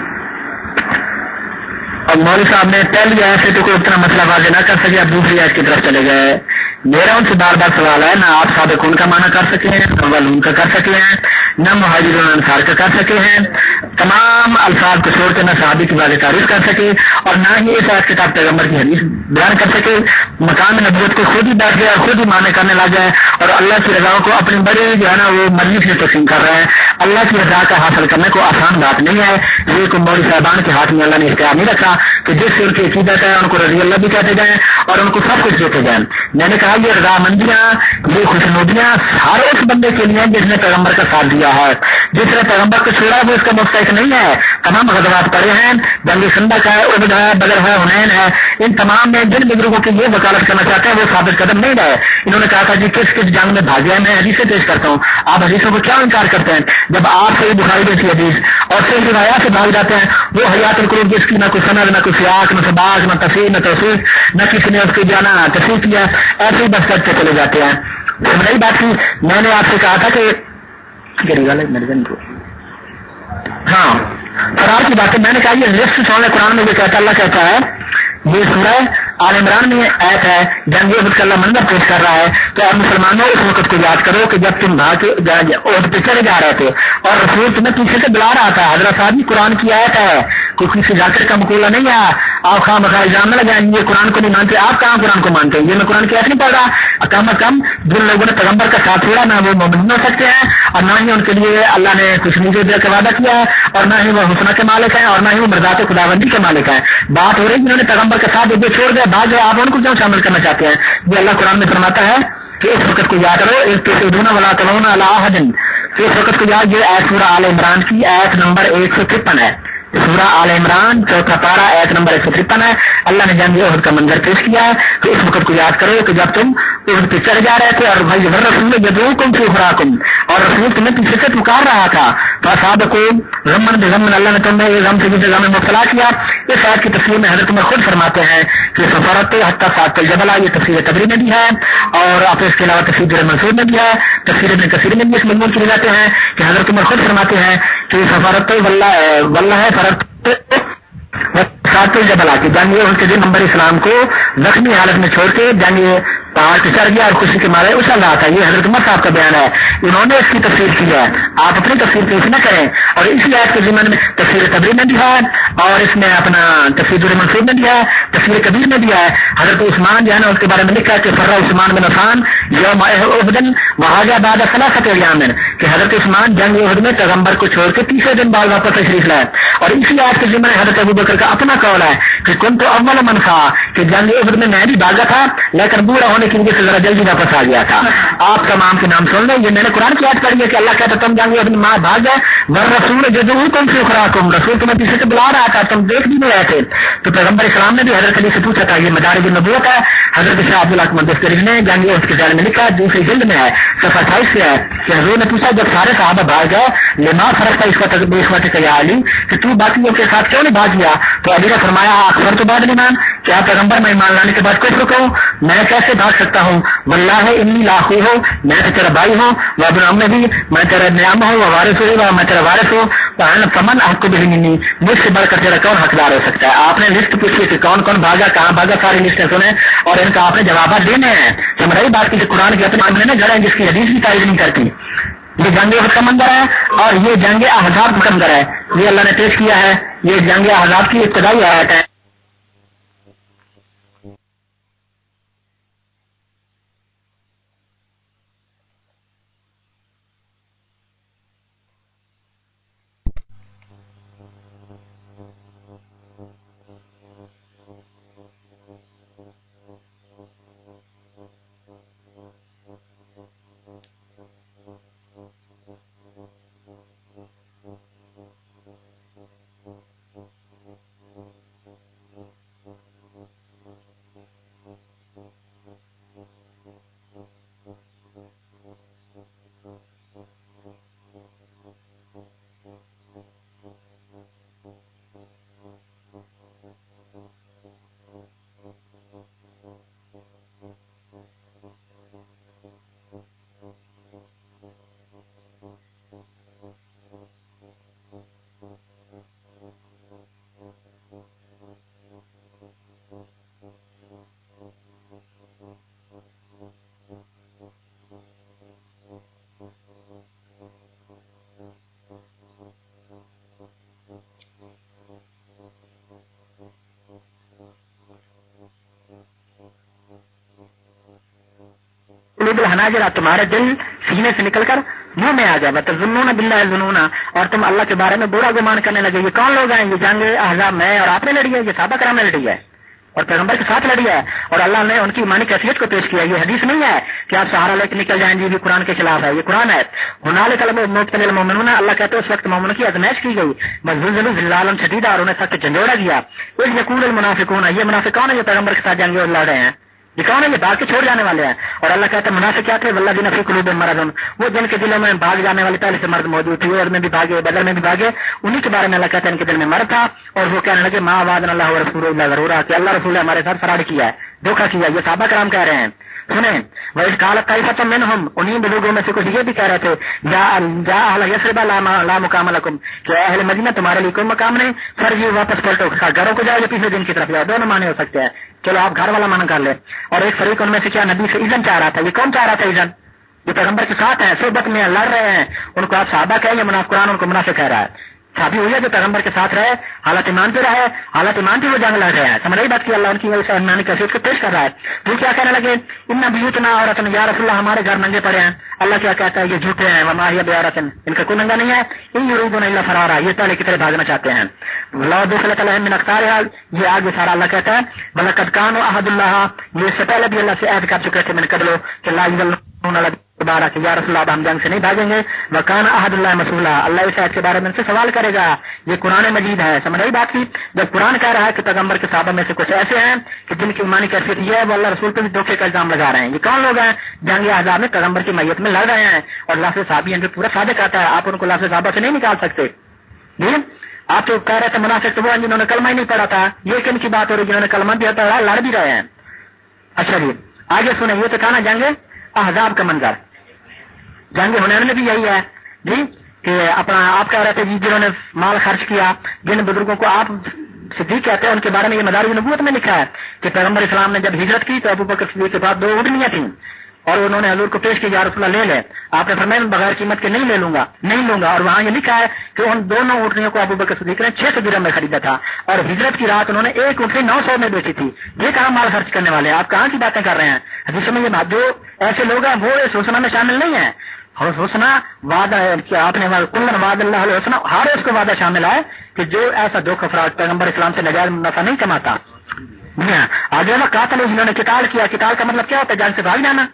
और मौलवी साहब ने पहली आयत से तो कोई उतना मसला वाज़ेह न कर सके, अब दूसरी आयत की तरफ चले गए। मेरा उनसे बार बार सवाल है, ना आप साबिक़ून का माना कर सके हैं, न अव्वलून का कर सके हैं, न मुहाजिरून अंसार का कर सके हैं, तमाम अल्फाज को छोड़ के न सहाबी की वाज़ेह तारीफ कर सके और न ही इस आयत किताब पैगम्बर की हदीस बयान कर सके। मकाम नबूवत को खुद ही बैठ गए और खुद ही माने करने लग गए और अल्लाह की रजा को अपनी बड़ी जो है ना वो मर्जी से तस्लीम कर रहे हैं। अल्लाह की रजा का हासिल करने को आसान बात नहीं है। ये को मौलवी साहबान के हाथ में अल्लाह ने इख्तियार नहीं रखा कि जिससे उनकी अकीदत है उनको रजी अल्लाह भी कहते जाए और उनको सब कुछ देते जाए। मैंने कहा ये रजामंदियां, ये खुशनुदियां हर उस बंदे के लिए जिसने पैगम्बर का साथ दिया है। जिसने पैगम्बर को छोड़ा वो इसका मुस्तहिक नहीं है। तमाम गज़वात पड़े हैं, जंग खंदक है, उहद है, बदर है, हुनैन है, इन तमाम में जिन बुजुर्गों की ये वकालत करना चाहते हैं वो साबित कदम नहीं रहे। इन्होंने कहा था जी किस किस जंग में भाग गया, मैं हदीसें पेश करता हूँ, आप हदीसों को क्या इनकार करते हैं? जब आप सही बुखारी जैसी हदीस और सही रिवायात से भाग जाते हैं, वो हयातुल कुलूब जिसकी न कोई सनद, न कोई सियाक, न सबाक, न तफसीर, न तौसीक, न किसी ने उसकी जाना तफसीर किया, ऐसे ही बस करते चले जाते हैं। तो नई बात की मैंने आपसे कहा था कि हाँ फरार की बात है। मैंने कहा ये रिस्क सुन कुरान में ये कहता अल्लाह कहता है, ये सूरह आल इमरान में आयत है, जंग अल्लाह मंजर पेश कर रहा है। तो आप मुसलमानों उस वक्त को याद करो कि जब तुम भाग पे चले जा रहे थे और रसूल तुम्हें पीछे से बुला रहा था। हजरत साहब कुरान की आयत है, कोई किसी जाकर का मुकूला नहीं है। आप खाम खा इल्जाम न लगाए ये कुरान को नहीं मानते। आप कहाँ कुरान को मानते हैं? ये मैं कुरान की आयत नहीं पढ़ रहा। कम अज कम जिन लोगों ने पैगम्बर का साथ छोड़ा ना वो मोमिन हो सकते हैं और ना ही उनके लिए अल्लाह ने कुछ नीचे का वादा किया है और ना ही वो हुस्ना के मालिक है और ना ही वो मर्दात खुदाबंदी के मालिक है। बात हो रही जिन्होंने पैगम्बर का साथ एक छोड़ दिया भाग गए, आप उनको क्यों शामिल करना चाहते हैं? ये अल्लाह कुरान में फरमाता है कि इस वक्त को याद करो, इस वक्त को याद। ये आयत सूरह आल इमरान की आयत नंबर 153 है। सूरह आल इमरान चौथा पारा आयत नंबर 153 है। अल्लाह ने जंग उहद का मंजर पेश किया है कि इस वक्त को याद करो कि जब तुम उहद पे चढ़ जा रहे थे और भाई रसूल यदूकुम फी खुराकुम, और रसूल तुम्हें पीछे से पुकार रहा था। तो असाबकुम गम्मन बिगम्मन, अल्लाह ने तुम्हें ये गम से किसी गम में मुब्तला किया। इस आयत की तफसीर में हजरत उमर खुद फरमाते हैं कि सफरत हत्ता सातल जबला, ये तफसीर तबरी में भी है और आप इसके अलावा तफसीर मंसूर में भी है, तफसीर इब्न कसीर में भी इस मजमून किए जाते हैं कि हजरत उमर खुद फरमाते हैं कि सफरत वल्लाह है जबला की जंग उनके दिन नंबर इस्लाम को जख्मी हालत में छोड़ के जंग पहाड़ से चढ़ गया और खुशी के मारे उछल रहा था। ये हजरत उमर साहब का बयान है, इन्होंने इसकी तफसीर की है। आप अपनी तफसीर पेश न करें। और इसी आयत के जिम्मन में तफसीर तबरी में भी है और इसमें अपना तफसीर मंसूर में भी है, तफसीर कबीर में भी है। हजरत उस्मान जो है ना उसके बारे में लिखा कि फर्रा उस्मान बिन अफ़ान यौम उहद वहाजा बाद सलासत अय्याम, कि हजरत उस्मान जंग उहद में पैगम्बर को छोड़ के तीसरे दिन बाद वापस तशरीफ लाए। और इसी आयत के जिम्मन हजरत अबू बकर का अपना कौल है कि कुन तो अव्वल मन खा, कि जंग उहद में मैं भी भागा था लेकिन बूढ़ा होने की वजह से जरा जल्दी वापस आ गया था। आप तमाम के नाम सुन लें, ये मैंने कुरान की आयत पढ़ी है कि अल्लाह कहता तुम जंग उहद में मां भाग गए, वर रसूल यदूकुम फी खुराकुम, रसूल तुम्हें पीछे से बुला रहा था, तुम देख भी नहीं रहे थे। तो पैगम्बर इस्लाम ने भी हजरत अली से पूछा था, ये मदारिज नबूवत है, हजरत शाह अब्दुल हक मुदस्सिर ने जंग उहद के बारे में लिखा, दूसरी जिल्द में है, सफ़ा 28 से है कि हजूर ने पूछा जब सारे सहाबा भाग गए, लिमा फरक था इसका अली, कि तू बाकियों के साथ क्यों नहीं भाग गया? तो अली ने फरमाया अक्सर तो बाद ईमान, क्या पैगम्बर मैं ईमान लाने के बाद कुफ्र कहूं? मैं कैसे भाग सकता हूँ? वल्लाह इन्नी लाखी हो, मैं तो तेरा भाई हूँ, वह भी मैं तेरा नियाम हूँ, वह वारिस हूँ, मैं तेरा वारिस हूँ, फमन हक भी नहीं, मुझसे बढ़कर तेरा कौन हकदार हो सकता है? आपने लिस्ट पूछी कि कौन कौन भागा, कहाँ भागा, सारी लिस्टें सुने और इनका आपने जवाब देने हैं। समझाई बात की कुरान के अपने मामले में जरा जिसकी हदीस भी तारीफ नहीं करती। ये जंग उहद का मंजर है और ये जंग अहज़ाब का मंजर है, ये अल्लाह ने पेश किया है। ये जंग अहज़ाब की इब्तिदाई आयत है। कुलूब हनाजिरा, तुम्हारे दिल सीने से निकलकर मुंह में आ जाए। तज़ुन्नून बिल्लाहि ज़ुनूना, और तुम अल्लाह के बारे में बुरा गुमान करने लगे। ये कौन लोग हैं? ये जंग अहज़ाब में और आपने लड़ी है, ये सहाबा कराम ने लड़ी है और पैगंबर के साथ लड़ी है, और अल्लाह ने उनकी ईमानी कैफियत को पेश किया। ये हदीस नहीं है कि आप सहारा लेकर निकल जाएंगे, ये कुरान के खिलाफ है, ये कुरान है। हुनालिकल मुमिनून, अल्लाह कहते हैं उस वक्त मोमिनों की आजमाइश की गई, मज़लज़लू ज़िल्ज़ालन शदीदा, और उन्हें सख्त झंझोड़ा दिया। इज़ यक़ूलुल मुनाफ़िक़ून, ये मुनाफ़िक़ कौन है? ये पैगंबर के साथ जंग और लड़ रहे हैं, ये कौन है? ये भाग के छोड़ जाने वाले हैं। और अल्लाह कहते हैं मुनाफिक क्या थे? वल्लज़ीना फ़ी क़ुलूबिहिम मरज़ुन, वो जिनके दिलों में भाग जाने वाले पहले से मर्द मौजूद थे, और में भी भागे, बदर में भी भागे, उन्हीं के बारे में अल्लाह कहते हैं इनके दिल में मर्द था, और वो कहने लगे मा वादना अल्लाह व रसूलुहु इल्ला ग़रूरा, कि अल्लाह रसूल ने हमारे साथ फराड किया है, धोखा किया। ये सहाबा कराम कह रहे हैं। सुने, वह कालत ताइफ़तुम मिनहुम, उन्हीं बुजुर्गों में से कुछ ये भी कह रहे थे, या अहल यस्रिब ला मुकाम लकुम, कि अहले मदीना तुम्हारे लिए कोई मकाम नहीं, फर्जी वापस पलटो, घरों को जाओ या पिछले दिन की तरफ जाओ, दोनों माने हो सकते हैं। चलो आप घर वाला माना कर ले। और एक फरीक उनमें से क्या नबी से इज़न चाह रहा था। ये कौन चाह रहा था इज़न? जो पैगंबर के साथ है, सोबत में लड़ रहे हैं, उनको आप सहाबा कहें या मुनाफ़िक, कुरान उनको मुनाफ़िक कह रहा है। साबित हुई है जो पैगंबर के साथ रहे, हालत ईमान पे रहे, हालत ईमान पे वो जंग लड़ रहे हैं। समझ रही बात की? अल्लाह उनकी ईमानी कैफियत को पेश कर रहा है। तो क्या कहने लगे? इन्ना बुयूतना औरतन, या रसूलल्लाह हमारे घर नंगे पड़े हैं। अल्लाह क्या कहता है? ये झूठे हैं, वमा हिया बिऔरतन, इनका कोई नंगा नहीं है। इन युरीदूना इल्ला फरारा, ये पहले की तरह भागना चाहते हैं। वलाउ दुखिलत अलैहिम मिन अक़तारिहा, ये आगे सारा अल्लाह कहता है वलक़द कानू अहदुल्लाह, ये इससे पहले भी अल्लाह से अहद कर चुके थे मिन क़ब्ल कि ला युज़ल्लूना दोबारा कि या रसूलल्लाह हम जंग से नहीं भागेंगे। वकान अहदुल्लाह मसूला, अल्लाह इस आयत के बारे में उनसे सवाल करेगा। ये कुरान मजीद है। समझ रही बात की? जब कुरान कह रहा है कि पैगंबर के सहाबा में से कुछ ऐसे हैं कि जिनकी ईमानी कैफियत ये है, वो अल्लाह रसूल पे भी धोखे का इल्जाम लगा रहे हैं। ये कौन लोग हैं? जंग अहज़ाब में पैगंबर की मैयत में लड़ रहे हैं, और लाफ़ सहाबी इनपे पूरा साबित आता है। आप उनको लाफ़ सहाबा से नहीं निकाल सकते। जी, आप तो कह रहे थे मुनाफिक तो वो जिन्होंने कलमा ही नहीं पढ़ा था। ये किन की बात हो रही? जिन्होंने कलमा भी पढ़ा, लड़ भी रहे हैं। अच्छा जी, आगे सुने। ये तो था ना जंग अहज़ाब का मंजर। जंग हुनैन में भी यही है जी, कि अपना आप कह रहे थे जी, जिन्होंने माल खर्च किया, जिन बुजुर्गों को आप सिद्दीक कहते हैं, उनके बारे में ये मदारिज नबूवत में लिखा है कि पैगंबर इस्लाम ने जब हिजरत की तो अबू बकर सिद्दीक के पास 2 ऊँटनियां थीं, और उन्होंने हजूर को पेश किया, या रसूलल्लाह ले ले। आपने फरमाया बगैर कीमत के नहीं लूंगा। और वहाँ ये लिखा है कि उन दोनों ऊँटनियों को अबू बकर सिद्दीक ने 600 दिरहम में खरीदा था, और हिजरत की रात उन्होंने एक ऊँटनी 900 में बेची थी। ये कहाँ माल खर्च करने वाले हैं? आप कहाँ की बातें कर रहे हैं? हदीस में ये बात, जो ऐसे लोग हैं वो इस हुस्ना में शामिल नहीं है। हुस्ना वादा है कि आपने कुल्लन वादल्लाह हुस्ना, हर उसको वादा शामिल है कि जो ऐसा धोखा फराड पैगंबर इस्लाम से नजायज मुनाफा नहीं कमाता। आगे ना कातल, जिन्होंने किताल किया। किताल का मतलब क्या होता है? जान से भाग जाना।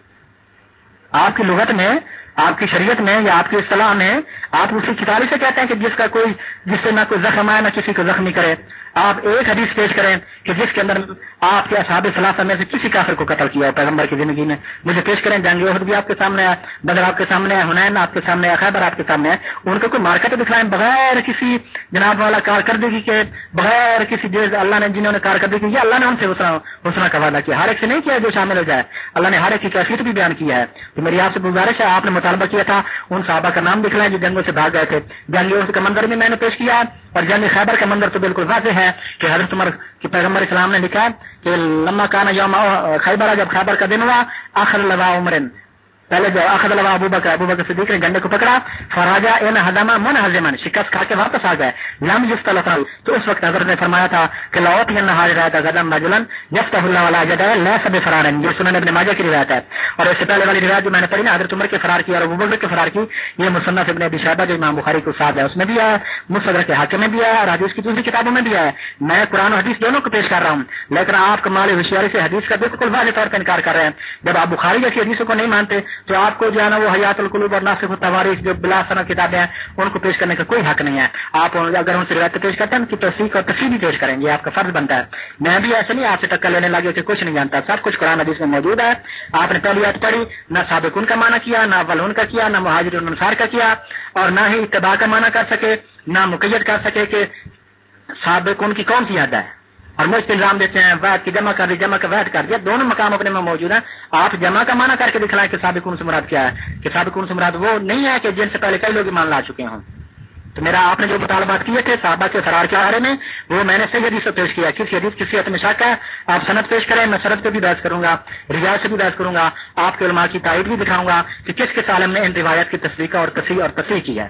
आपकी लुगत में, आपकी शरीयत में या आपकी इस्लाह में आप उसी किताली से कहते हैं कि जिससे ना कोई जख्म आए, ना किसी को जख्मी करे। आप एक हदीस पेश करें कि जिसके अंदर आपके असहाब सलासा में से किसी काफिर को कत्ल किया पैगंबर की जिंदगी में, मुझे पेश करें। जंग उहद भी आपके सामने है, बदर आपके सामने है, हुनैन आपके सामने है, खैबर आपके सामने है। उनको कोई मार्केट दिखलाएं बगैर किसी जनाब वाला कारकर्दगी के, बगैर किसी अल्लाह ने जिन्होंने कारकर्दगी की, अल्लाह ने उनसे हुस्ना का वादा किया। हर एक से नहीं किया जो शामिल हो जाए, अल्लाह ने हर एक की कैफियत भी बयान किया है। तो मेरी आपसे गुजारिश है, आपने मुतालबा किया था उन सहाबा का नाम दिखलाएं जो जंगों से भाग गए थे। जंग उहद का मंजर भी मैंने पेश किया, और जंग खैबर का मंजर तो बिल्कुल वाज़ेह है कि हज़रत उमर कि पैगंबर इस्लाम ने लिखा कि लम्मा काना यौम खैबर, जब खैबर का दिन हुआ, आखिर लवा उमरन, पहले जो अखद लवा अबू बकर सिद्दीक ने डंडे को पकड़ा, फराजा इन हदमा मुनहज़िमन, शिकस्त खा के वापस आ गए। लम युफ्तलफल, तो उस वक्त हज़रत ने फरमाया था कि लौत यन हाजिर गदम रजुलन यफ्तहुल्लाहु अला यदैहि लैसा बिफरारन। ये सुनन इब्न माजा की रिवायत है। और इससे पहले वाली रिवायत जो मैंने पढ़ी ना, हज़रत उमर के फरार की और अबू बकर के फरार की, ये मुसन्नफ इब्न अबी शैबा जो इमाम बुखारी को साथ है उसमें भी है, मुस्तदरक हाकिम में भी है, और हदीस की दूसरी किताबों में भी है। मैं कुरान और हदीस दोनों को पेश कर रहा हूँ, लेकिन आप कमाल होशियारी से हदीस का बिल्कुल वाज़ेह तौर पर इनकार कर रहे हैं। जब आप बुखारी जैसी हदीसों को नहीं मानते तो आपको जो है ना वो हयातुल कुलूब और नासिखुत तवारीख जो बिला सनद किताबें हैं उनको पेश करने का कोई हक नहीं है। आप अगर उनसे रिवायत पेश करते हैं उनकी तस्दीक और तफसील भी पेश करेंगे, आपका फर्ज बनता है। मैं भी ऐसे नहीं आपसे टक्कर लेने लगे कि कुछ नहीं जानता, सब कुछ कुरान हदीस में मौजूद है। आपने पहली आयत पढ़ी, न साबिकुन का माना किया, न अव्वलून का किया, न मुहाजिरून अंसार का किया, और न ही इत्तिबा का माना कर सके, न मुकय्यद कर सके कि साबिकुन की कौन सी हद है। और मुझ पे इल्जाम देते हैं वैद की जमा कर दी, जमा का वैद कर दिया, दोनों मकाम अपने में मौजूद है। आप जमा का माना करके दिखलाएं कि साबिकुन से मुराद क्या है, कि साबिकुन से मुराद वो नहीं है कि जिनसे पहले कई लोग ईमान ला चुके हों। तो मेरा आपने जो मुतालबात किए थे साहबा के फरार के बारे में, वो मैंने सही हदीस से पेश किया। किसी हदीस किसी में शक है, आप सनद पेश करें, मैं सनद पे भी बहस करूंगा, रिवायत से भी बहस करूंगा, आपके उलमा की तारीफ भी दिखाऊंगा कि किस किस आलम ने इन रिवायत की तस्दीक और तस्हीह की है।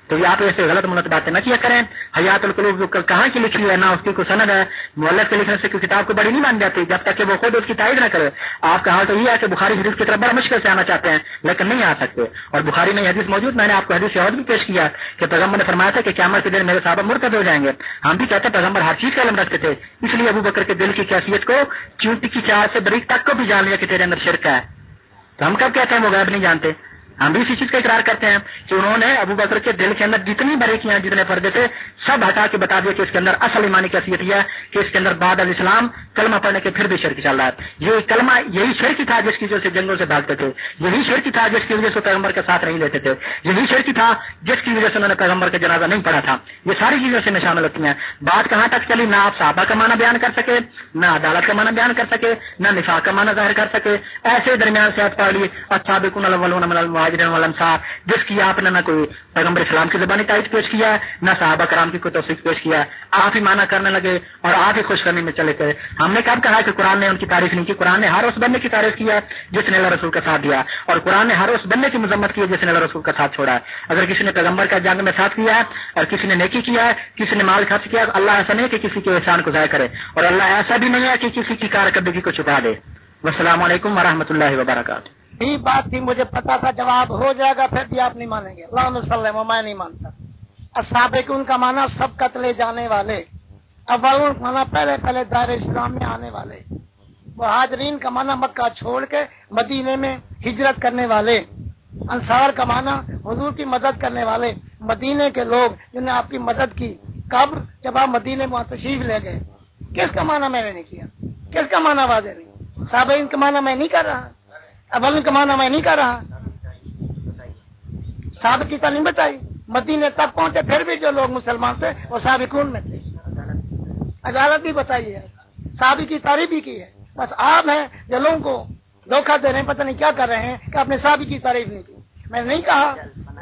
تو یہ آپ ایسے غلط ملت باتیں نہ کیا کریں. حیات القلوب کہاں کی لکھی ہے، نہ اس کی کوئی سند ہے. مؤلف کے لکھنے سے کوئی کتاب کو بڑی نہیں مان جاتی جب تک کہ وہ خود اس کی تائید نہ کرے. آپ کا حال تو یہ ہے کہ بخاری حدیث کی طرف بڑا مشکل سے آنا چاہتے ہیں لیکن نہیں آ سکتے. اور بخاری میں حدیث موجود، میں نے آپ کو حدیث عہد بھی پیش کیا کہ پیغمبر نے فرمایا تھا کہ قیامت کے دن میرے صحابہ مرتد ہو جائیں گے. ہم بھی کہتے ہیں پیغمبر ہر چیز کا علم رکھتے تھے، اس لیے ابو بکر کے دل کی کیفیت کو چونٹی کی چار سے بریک تک کو بھی جان لیا کہ تیرے اندر شرک ہے. تو ہم کب کہتے ہیں وہ غیب نہیں جانتے؟ ہم بھی اسی چیز کا اقرار کرتے ہیں کہ انہوں نے ابو بکر کے دل کے اندر جتنی باریکیاں جتنے پردے تھے سب ہٹا کے بتا دیا کہ اس کے اندر اصل ایمانی کیفیت یہ ہے کہ اس کے اندر بعد الاسلام کلمہ پڑھنے کے پھر بھی شرک چل رہا ہے. یہ کلمہ یہی شرک تھا جس کی وجہ سے جنگل سے بھاگتے تھے، یہی شرک تھا جس کی وجہ سے پیغمبر کے ساتھ نہیں لیتے تھے، یہی شرک تھا جس کی وجہ سے انہوں نے پیغمبر کا جنازہ نہیں پڑھا تھا. یہ ساری چیزیں سے شامل ہوتی ہیں. بات کہاں تک چلی؟ نہ آپ صحابہ کا معنی بیان کر سکے، نہ عدالت کا معنی بیان کر سکے، نہ نفاق کا معنی ظاہر کر سکے. ایسے درمیان سے آپ پڑھ لی السابقون الاولون من المہاجرین والانصار، جس کی آپ نے نہ کوئی پیغمبر اسلام کی زبانی تائید پیش کیا ہے نہ صحابہ کرام کی کوئی توثیق پیش کیا ہے. آپ ہی مانا کرنے لگے اور آپ ہی خوش کرنے میں چلے گئے. ہم نے کب کہا کہ قرآن نے ان کی تعریف نہیں کی؟ قرآن نے ہر اس بندے کی تعریف کی ہے جس نے اللہ رسول کا ساتھ دیا، اور قرآن نے ہر اس بندے کی مذمت کی ہے جس نے اللہ رسول کا ساتھ چھوڑا ہے. اگر کسی نے پیغمبر کا جنگ میں ساتھ کیا ہے اور کسی نے نیکی کیا ہے، کسی نے مال خرچ کیا، اللہ ایسا نہیں کہ کسی کے احسان کو ضائع کرے، اور اللہ ایسا بھی نہیں ہے کہ کسی کی کارکردگی کو چھپا دے. والسلام علیکم ورحمۃ اللہ وبرکاتہ. یہی بات تھی، مجھے پتا تھا جواب ہو جائے گا، پھر بھی آپ نہیں مانیں گے. اللہم صلی اللہ، میں نہیں مانتا. السابقون کا معنی سب قتلے جانے والے، اولون کا معنی پہلے پہلے دائر اسلام میں آنے والے، مہاجرین کا معنی مکہ چھوڑ کے مدینے میں ہجرت کرنے والے، انصار کا معنی حضور کی مدد کرنے والے، مدینے کے لوگ جنہوں نے آپ کی مدد کی. کب؟ جب آپ مدینے میں تشریف لے گئے. کس کا معنی میں نے نہیں کیا؟ کس کا معنی واضح نہیں؟ صحابین کا معنی میں نہیں کر رہا، اول کا معنی میں نہیں کر رہا. صحابہ کی تعلیم بتائی، مدینے تک پہنچے پھر بھی جو لوگ مسلمان تھے وہ سابقون میں تھے. عدالت بھی بتائی ہے، صحابی کی تعریف بھی کی ہے. بس آپ ہیں جو لوگوں کو دھوکہ دے رہے ہیں، پتہ نہیں کیا کر رہے ہیں کہ آپ نے صحابی کی تعریف نہیں کی. میں نے نہیں کہا،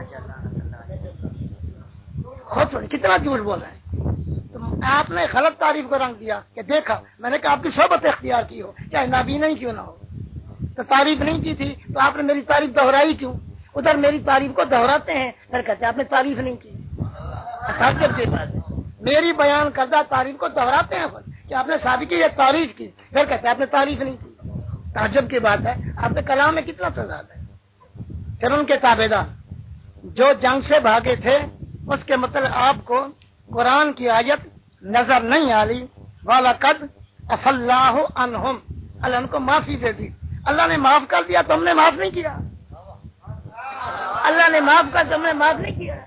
خود کتنا جھوٹ بول رہے ہیں. آپ نے غلط تعریف کو رنگ دیا کہ دیکھا، میں نے کہا آپ کی صحبت اختیار کی ہو چاہے نابینا ہی کیوں نہ ہو، تو تعریف نہیں کی تھی تو آپ نے میری تعریف دہرائی کیوں؟ ادھر میری تعریف کو دہراتے ہیں پھر کہتے ہیں آپ نے تعریف نہیں کی. تعجب کی بات ہے، میری بیان کردہ تعریف کو دہراتے ہیں کہ آپ نے صحابی کی یہ تعریف کی، پھر کہتے ہیں آپ نے تعریف نہیں کی. تعجب کی بات ہے، آپ کے کلام میں کتنا تضاد ہے. پھر ان کے تابعدار جو جنگ سے بھاگے تھے اس کے مطلب آپ کو قرآن کی آیت نظر نہیں آ رہی، وَلَقَدْ عَفَا اللَّهُ عَنْهُمْ، اللہ ان کو معافی دے دی. اللہ نے معاف کر دیا تو ہم نے معاف نہیں کیا. اللہ نے معاف کر تو ہم نے معاف نہیں کیا.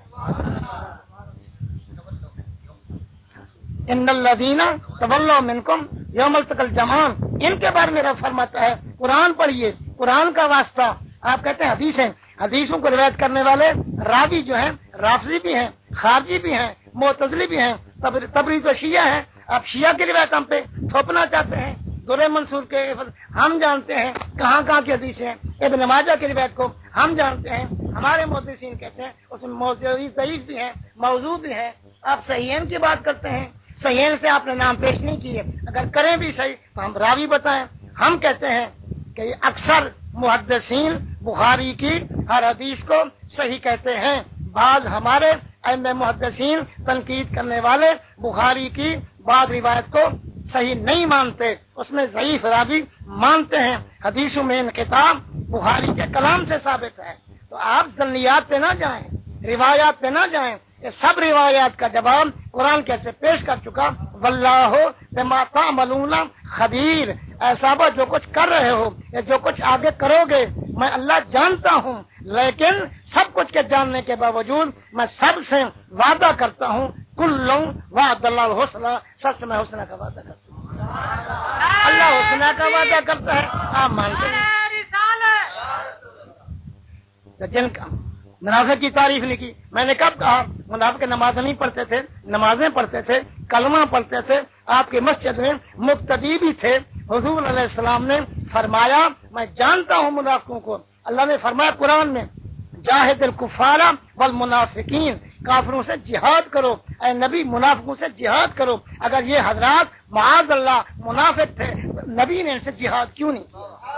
ان الذین تولوا منکم یوم التقى الجمعان، ان کے بارے میں رب فرماتا ہے قرآن پڑھیے، قرآن کا واسطہ. آپ کہتے ہیں حدیث ہیں، حدیثوں کو روایت کرنے والے راوی جو ہیں رافضی بھی ہیں، خارجی بھی ہیں، معتزلی بھی ہیں، تبریز و شیعہ ہیں. آپ شیعہ کی روایت ہم پہ تھوپنا چاہتے ہیں. درِ منصور کے ہم جانتے ہیں کہاں کہاں کی حدیثیں ہیں. ابن ماجہ کی روایت کو ہم جانتے ہیں، ہمارے محدثین کہتے ہیں اس میں موضوع ضعیف بھی ہیں، موضوع بھی ہیں. آپ صحیحین کی بات کرتے ہیں، صحیحین سے آپ نے نام پیش نہیں کیے. اگر کریں بھی صحیح تو ہم راوی بتائیں. ہم کہتے ہیں کہ اکثر محدثین بخاری کی ہر حدیث کو صحیح کہتے ہیں. بعض ہمارے ائمہ محدثین تنقید کرنے والے بخاری کی بعض روایت کو صحیح نہیں مانتے، اس میں ضعیف راوی مانتے ہیں. حدیثوں میں انقطاع بخاری کے کلام سے ثابت ہے. تو آپ ظنیات پہ نہ جائیں، روایات پہ نہ جائیں. یہ سب روایات کا جواب قرآن کیسے پیش کر چکا. واللہ بما تعملون خبیر، اے صحابہ جو کچھ کر رہے ہو یا جو کچھ آگے کرو گے میں اللہ جانتا ہوں، لیکن سب کچھ کے جاننے کے باوجود میں سب سے وعدہ کرتا ہوں. کل وعد اللہ الحسنى، سب سے میں حسنہ کا وعدہ کرتا ہوں. اللہ حسنہ کا وعدہ کرتا ہے، آپ مانتے ہیں. جن کا منافق کی تعریف نہیں کی. میں نے کب کہا منافق نماز نہیں پڑھتے تھے؟ نمازیں پڑھتے تھے، کلمہ پڑھتے تھے، آپ کی مسجد میں مقتدی بھی تھے. حضور علیہ السلام نے فرمایا میں جانتا ہوں منافقوں کو. اللہ نے فرمایا قرآن میں جاہد الکفار والمنافقین، کافروں سے جہاد کرو. اے نبی منافقوں سے جہاد کرو. اگر یہ حضرات معاذ اللہ منافق تھے، نبی نے ان سے جہاد کیوں نہیں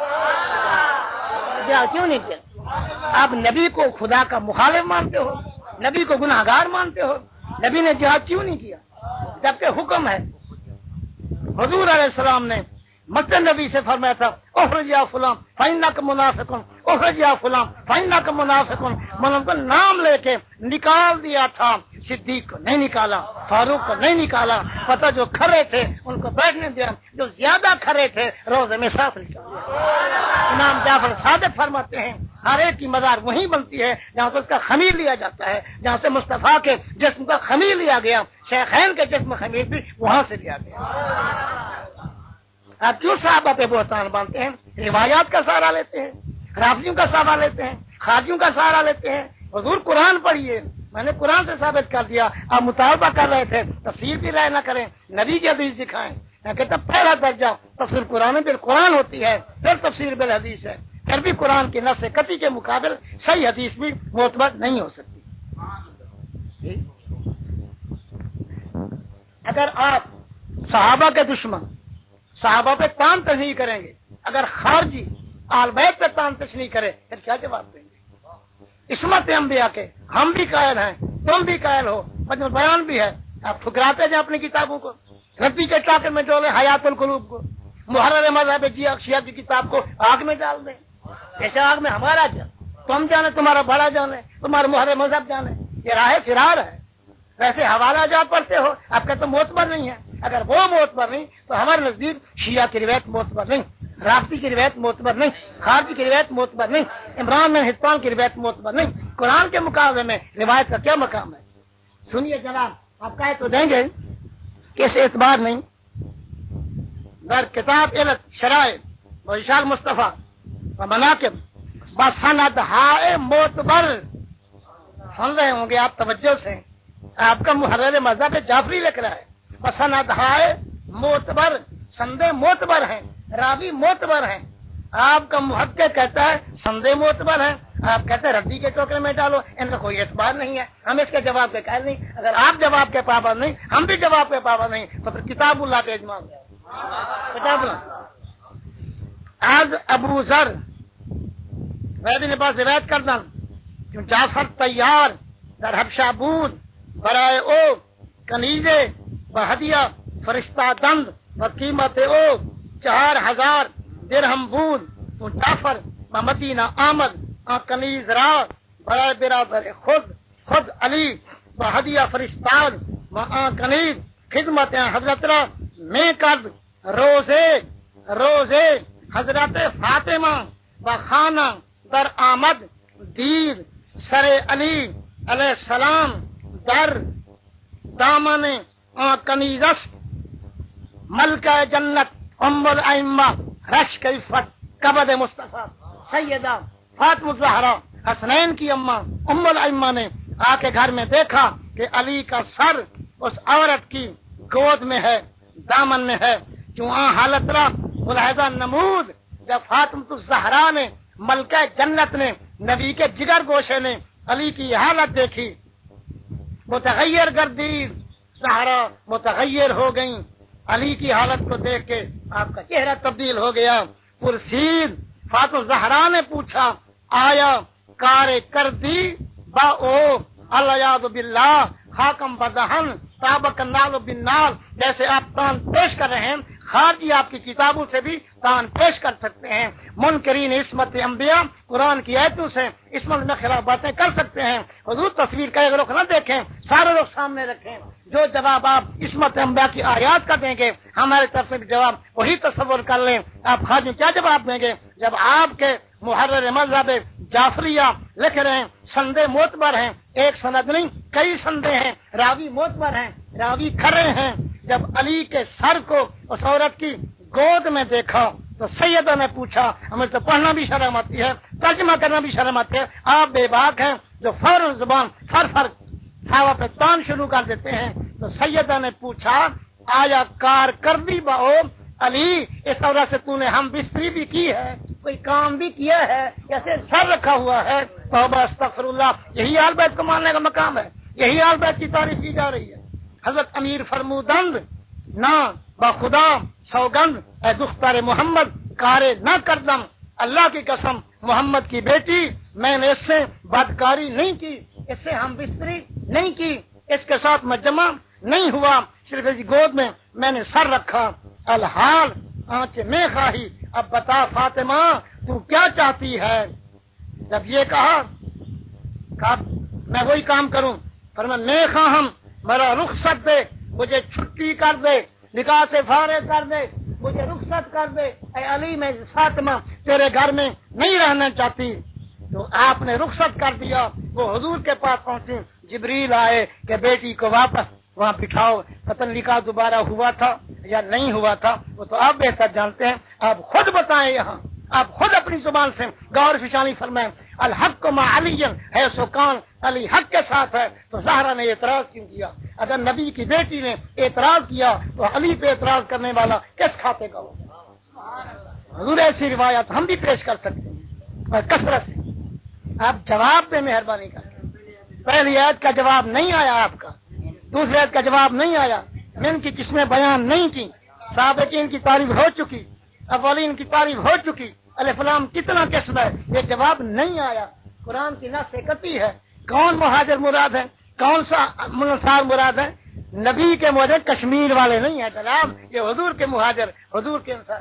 کیا؟ آپ نبی کو خدا کا مخالف مانتے ہو. نبی کو گناہگار مانتے ہو؟ نبی نے جہاد کیوں نہیں کیا جبکہ حکم ہے؟ حضور علیہ السلام نے مکہ نبی سے فرمایا تھا اخرج یا فلاں فإنک منافق، اخرج یا فلاں فإنک منافق، ان کو نام لے کے نکال دیا تھا، صدیق کو نہیں نکالا، فاروق کو نہیں نکالا، پتہ جو کھڑے تھے ان کو بیٹھنے دیا، جو زیادہ کھڑے تھے روزے میں ساتھ نکال دیا۔ امام جعفر صادق فرماتے ہیں ہر ایک کی مزار وہیں بنتی ہے جہاں سے اس کا خمیر لیا جاتا ہے، جہاں سے مصطفیٰ کے جسم کا خمیر لیا گیا، شیخین کے جسم خمیر بھی وہاں سے لیا گیا۔ آپ کیوں صحابہ پہ بہتان باندھتے ہیں؟ روایات کا سہارا لیتے ہیں، رافضیوں کا سہارا لیتے ہیں، خارجیوں کا سہارا لیتے ہیں۔ حضور قرآن پڑھیے، میں نے قرآن سے ثابت کر دیا، آپ مطالبہ کر رہے تھے تفسیر بھی رائے نہ کریں، نبی کی حدیث دکھائیں۔ میں کہتا پہلا درجہ تفسیر قرآن بالقرآن ہوتی ہے، پھر تفسیر بالحدیث ہے، پھر بھی قرآن کی نص قطعی کے مقابل صحیح حدیث بھی معتبر نہیں ہو سکتی۔ اگر آپ صحابہ کے دشمن صحابہ پہ تان تشنیع کریں گے، اگر خارجی آل بیت پہ تان تشنیع کرے پھر کیا جواب دیں گے؟ عصمت انبیاء کے ہم بھی قائل ہیں، تم بھی قائل ہو، مجموع بیان بھی ہے، آپ ٹھکراتے جائیں اپنی کتابوں کو، رتی کے ٹاکر میں ڈولے حیات القلوب کو، محرر مذہب شیعہ کی کتاب کو آگ میں ڈال دیں، ایسے آگ میں ہمارا جان، تم جانے تمہارا بڑا جانے، تمہارا محرر مذہب جانے، یہ راہ فرار ہے۔ ویسے حوالہ جات پڑھتے ہو، آپ کا تو معتبر نہیں ہے، اگر وہ معتبر نہیں تو ہمارے نزدیک شیعہ کی روایت معتبر نہیں، رافضی کی روایت معتبر نہیں، خارجی کی روایت معتبر نہیں، عمران بن حطان کی روایت معتبر نہیں۔ قرآن کے مقابلے میں روایت کا کیا مقام ہے؟ سنیے جناب، آپ کہہ تو دیں گے کہ اس اعتبار نہیں، در کتاب علت شرائط و اشار مصطفیٰ و مناقب بسند ہائے معتبر، سن رہے ہوں گے آپ توجہ سے، آپ کا محرر مذہب جعفری لکھ رہا ہے بسند ہائے معتبر، سندے معتبر ہیں، راوی معتبر ہیں۔ آپ کا محقق کہتا ہے سندے معتبر ہیں، آپ کہتے ہیں ردی کے ٹوکرے میں ڈالو، ان کا کوئی اعتبار نہیں ہے، ہم اس کے جواب کے قائل نہیں۔ اگر آپ جواب کے پابند نہیں، ہم بھی جواب کے پابند نہیں، تو پھر کتاب اللہ کے اجماع ہے، کتاب اللہ۔ آج ابو ذر ویدی پاس روایت کردن کہ جعفر تیار در حبشہ بود برائے او کنیزے و ہدیہ فرشتہ دند و قیمت او 4000 درہم بود، تو جعفر و مدینہ آمد آن کنیز را برائے برادر خود علی و ہدیہ فرشتاد و آن کنیز خدمت حضرت را میں کرد روزے حضرت فاطمہ و خانہ در آمد دیر سر علی علیہ السلام در دامن کنیزش ملکہ جنت ام الائمہ رش کیفت کبد مصطفیٰ سیدہ فاطمہ الزہرا حسنین کی اماں ام الائمہ نے آ کے گھر میں دیکھا کہ علی کا سر اس عورت کی گود میں ہے، دامن میں ہے، کیوں حالت را ملاحظہ نمود جب فاطمہ الزہرا نے ملکہ جنت نے نبی کے جگر گوشے نے علی کی حالت دیکھی، متغیر گردید، زہرا متغیر ہو گئیں، علی کی حالت کو دیکھ کے آپ کا چہرہ تبدیل ہو گیا۔ پرسید فاطمہ زہرا نے پوچھا آیا کار کر دی با او الیاذ باللہ حاکم بدہن سابق نال بالنال، جیسے آپ تان پیش کر رہے ہیں خارجی آپ کی کتابوں سے بھی تان پیش کر سکتے ہیں، منکرین عصمت انبیاء قرآن کی آیتوں سے عصمت میں خلاف باتیں کر سکتے ہیں۔ حضور تصویر کا ایک رخ نہ دیکھیں، سارے رخ سامنے رکھیں، جو جواب آپ عصمت انبیاء کی آیات کا دیں گے ہمارے طرف سے جواب وہی تصور کر لیں۔ آپ خارجی کیا جواب دیں گے جب آپ کے محرر مذہب جعفریہ لکھ رہے ہیں سندے معتبر ہیں، ایک سند نہیں کئی سندے ہیں، راوی معتبر ہیں، راوی کھڑے ہیں۔ جب علی کے سر کو اس عورت کی گود میں دیکھا تو سیدہ نے پوچھا، ہمیں تو پڑھنا بھی شرم آتی ہے، ترجمہ کرنا بھی شرم آتی ہے، آپ بے باک ہیں جو فوراً زبان فر ہوا پہ تان شروع کر دیتے ہیں۔ تو سیدہ نے پوچھا آیا کارکردگی باؤ علی اس عورت سے تو نے ہم بستری بھی کی ہے، کوئی کام بھی کیا ہے، جیسے سر رکھا ہوا ہے؟ توبہ استغفر اللہ، یہی آل بیت کو ماننے کا مقام ہے، یہی آل بیت کی تعریف کی جا رہی ہے۔ حضرت امیر فرمودند نہ بخدا سوگند اے دختر محمد کارے نہ کردم، اللہ کی قسم محمد کی بیٹی میں نے اس سے بدکاری نہیں کی، اس سے ہم بستری نہیں کی، اس کے ساتھ مجمع نہیں ہوا، صرف اس کی گود میں میں نے سر رکھا۔ الحال آنچ میں خواہی، اب بتا فاطمہ تو کیا چاہتی ہے؟ جب یہ کہا میں وہی کام کروں، فرمایا میں خواہم میرا رخصت دے، مجھے چھٹی کر دے، نکاح سے فارغ کر دے، مجھے رخصت کر دے، اے علی میں فاطمہ تیرے گھر میں نہیں رہنا چاہتی۔ تو آپ نے رخصت کر دیا، وہ حضور کے پاس پہنچے، جبریل آئے کہ بیٹی کو واپس وہاں بٹھاؤ۔ پتہ نہیں نکاح دوبارہ ہوا تھا یا نہیں ہوا تھا، وہ تو آپ بہتر جانتے ہیں، آپ خود بتائیں، یہاں آپ خود اپنی زبان سے غور فشانی فرمائیں۔ الحق مع علی ہے سکان، علی حق کے ساتھ ہے، تو زہرا نے اعتراض کیوں کیا؟ اگر نبی کی بیٹی نے اعتراض کیا تو علی پہ اعتراض کرنے والا کس کھاتے کا ہوگا؟ حضور ایسی روایت ہم بھی پیش کر سکتے ہیں اور کثرت سے۔ آپ جواب پہ مہربانی کریں۔ پہلی آیت کا جواب نہیں آیا آپ کا، دوسری آیت کا جواب نہیں آیا، من کی قسمیں بیان نہیں کی، سابقین کی تعریف ہو چکی، اولین کی تعریف ہو چکی، الف لام کتنا قسم ہے، یہ جواب نہیں آیا۔ قرآن کی نص قطعی ہے، کون مہاجر مراد ہے، کون سا انصار مراد ہے؟ نبی کے مہاجر کشمیر والے نہیں ہیں جناب، یہ حضور کے مہاجر، حضور کے انصار۔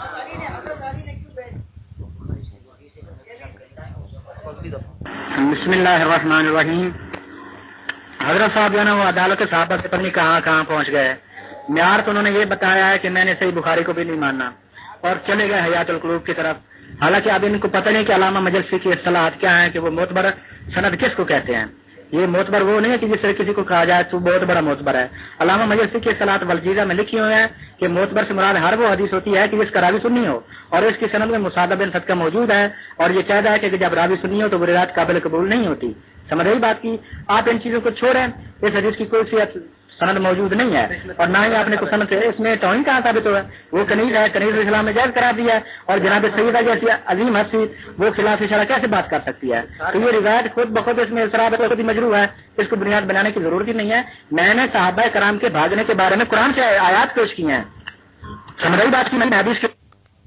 بسم اللہ الرحمن الرحیم۔ حضرت صاحب جو ہے نا وہ عدالت صحابہ سے پتہ نہیں کہاں پہنچ گئے۔ معیار تو انہوں نے یہ بتایا ہے کہ میں نے صحیح بخاری کو بھی نہیں ماننا، اور چلے گئے حیات القلوب کی طرف۔ حالانکہ اب ان کو پتہ نہیں کہ علامہ مجلسی کی اصطلاحات کیا ہیں، کہ وہ معتبر سند کس کو کہتے ہیں۔ یہ معتبر وہ نہیں ہے کہ جس طرح کسی کو کہا جائے تو بہت بڑا معتبر ہے۔ علامہ مجلسی کی اصطلاحات والجیزہ میں لکھی ہوئی ہیں کہ معتبر سے مراد ہر وہ حدیث ہوتی ہے کہ جس کا راوی سنی ہو اور اس کی سند میں مصعب بن صدقہ موجود ہے، اور یہ قاعدہ ہے کہ جب راوی سنی ہو تو وہ روایت قابل قبول نہیں ہوتی۔ سمجھ رہی بات کی؟ آپ ان چیزوں کو چھوڑیں، اس حدیث کی کوئی سی سند موجود نہیں ہے، اور نہ ہی آپ نے کوئی سند سے اس میں توہین کہاں ثابت ہوا ہے؟ وہ کنیز ہے، کنیز اسلام میں جائز قرار دیا ہے، اور جناب سیدہ جیسی عظیم ہستی وہ خلاف شرع کیسے بات کر سکتی ہے؟ تو یہ روایت خود بخود اس میں اضطراب ہے، خود ہی مجروح ہے، اس کو بنیاد بنانے کی ضرورت ہی نہیں ہے۔ میں نے صحابہ کرام کے بھاگنے کے بارے میں قرآن سے آیات پیش کی ہیں، سمجھ رہی بات کی؟ میں نے حدیث کے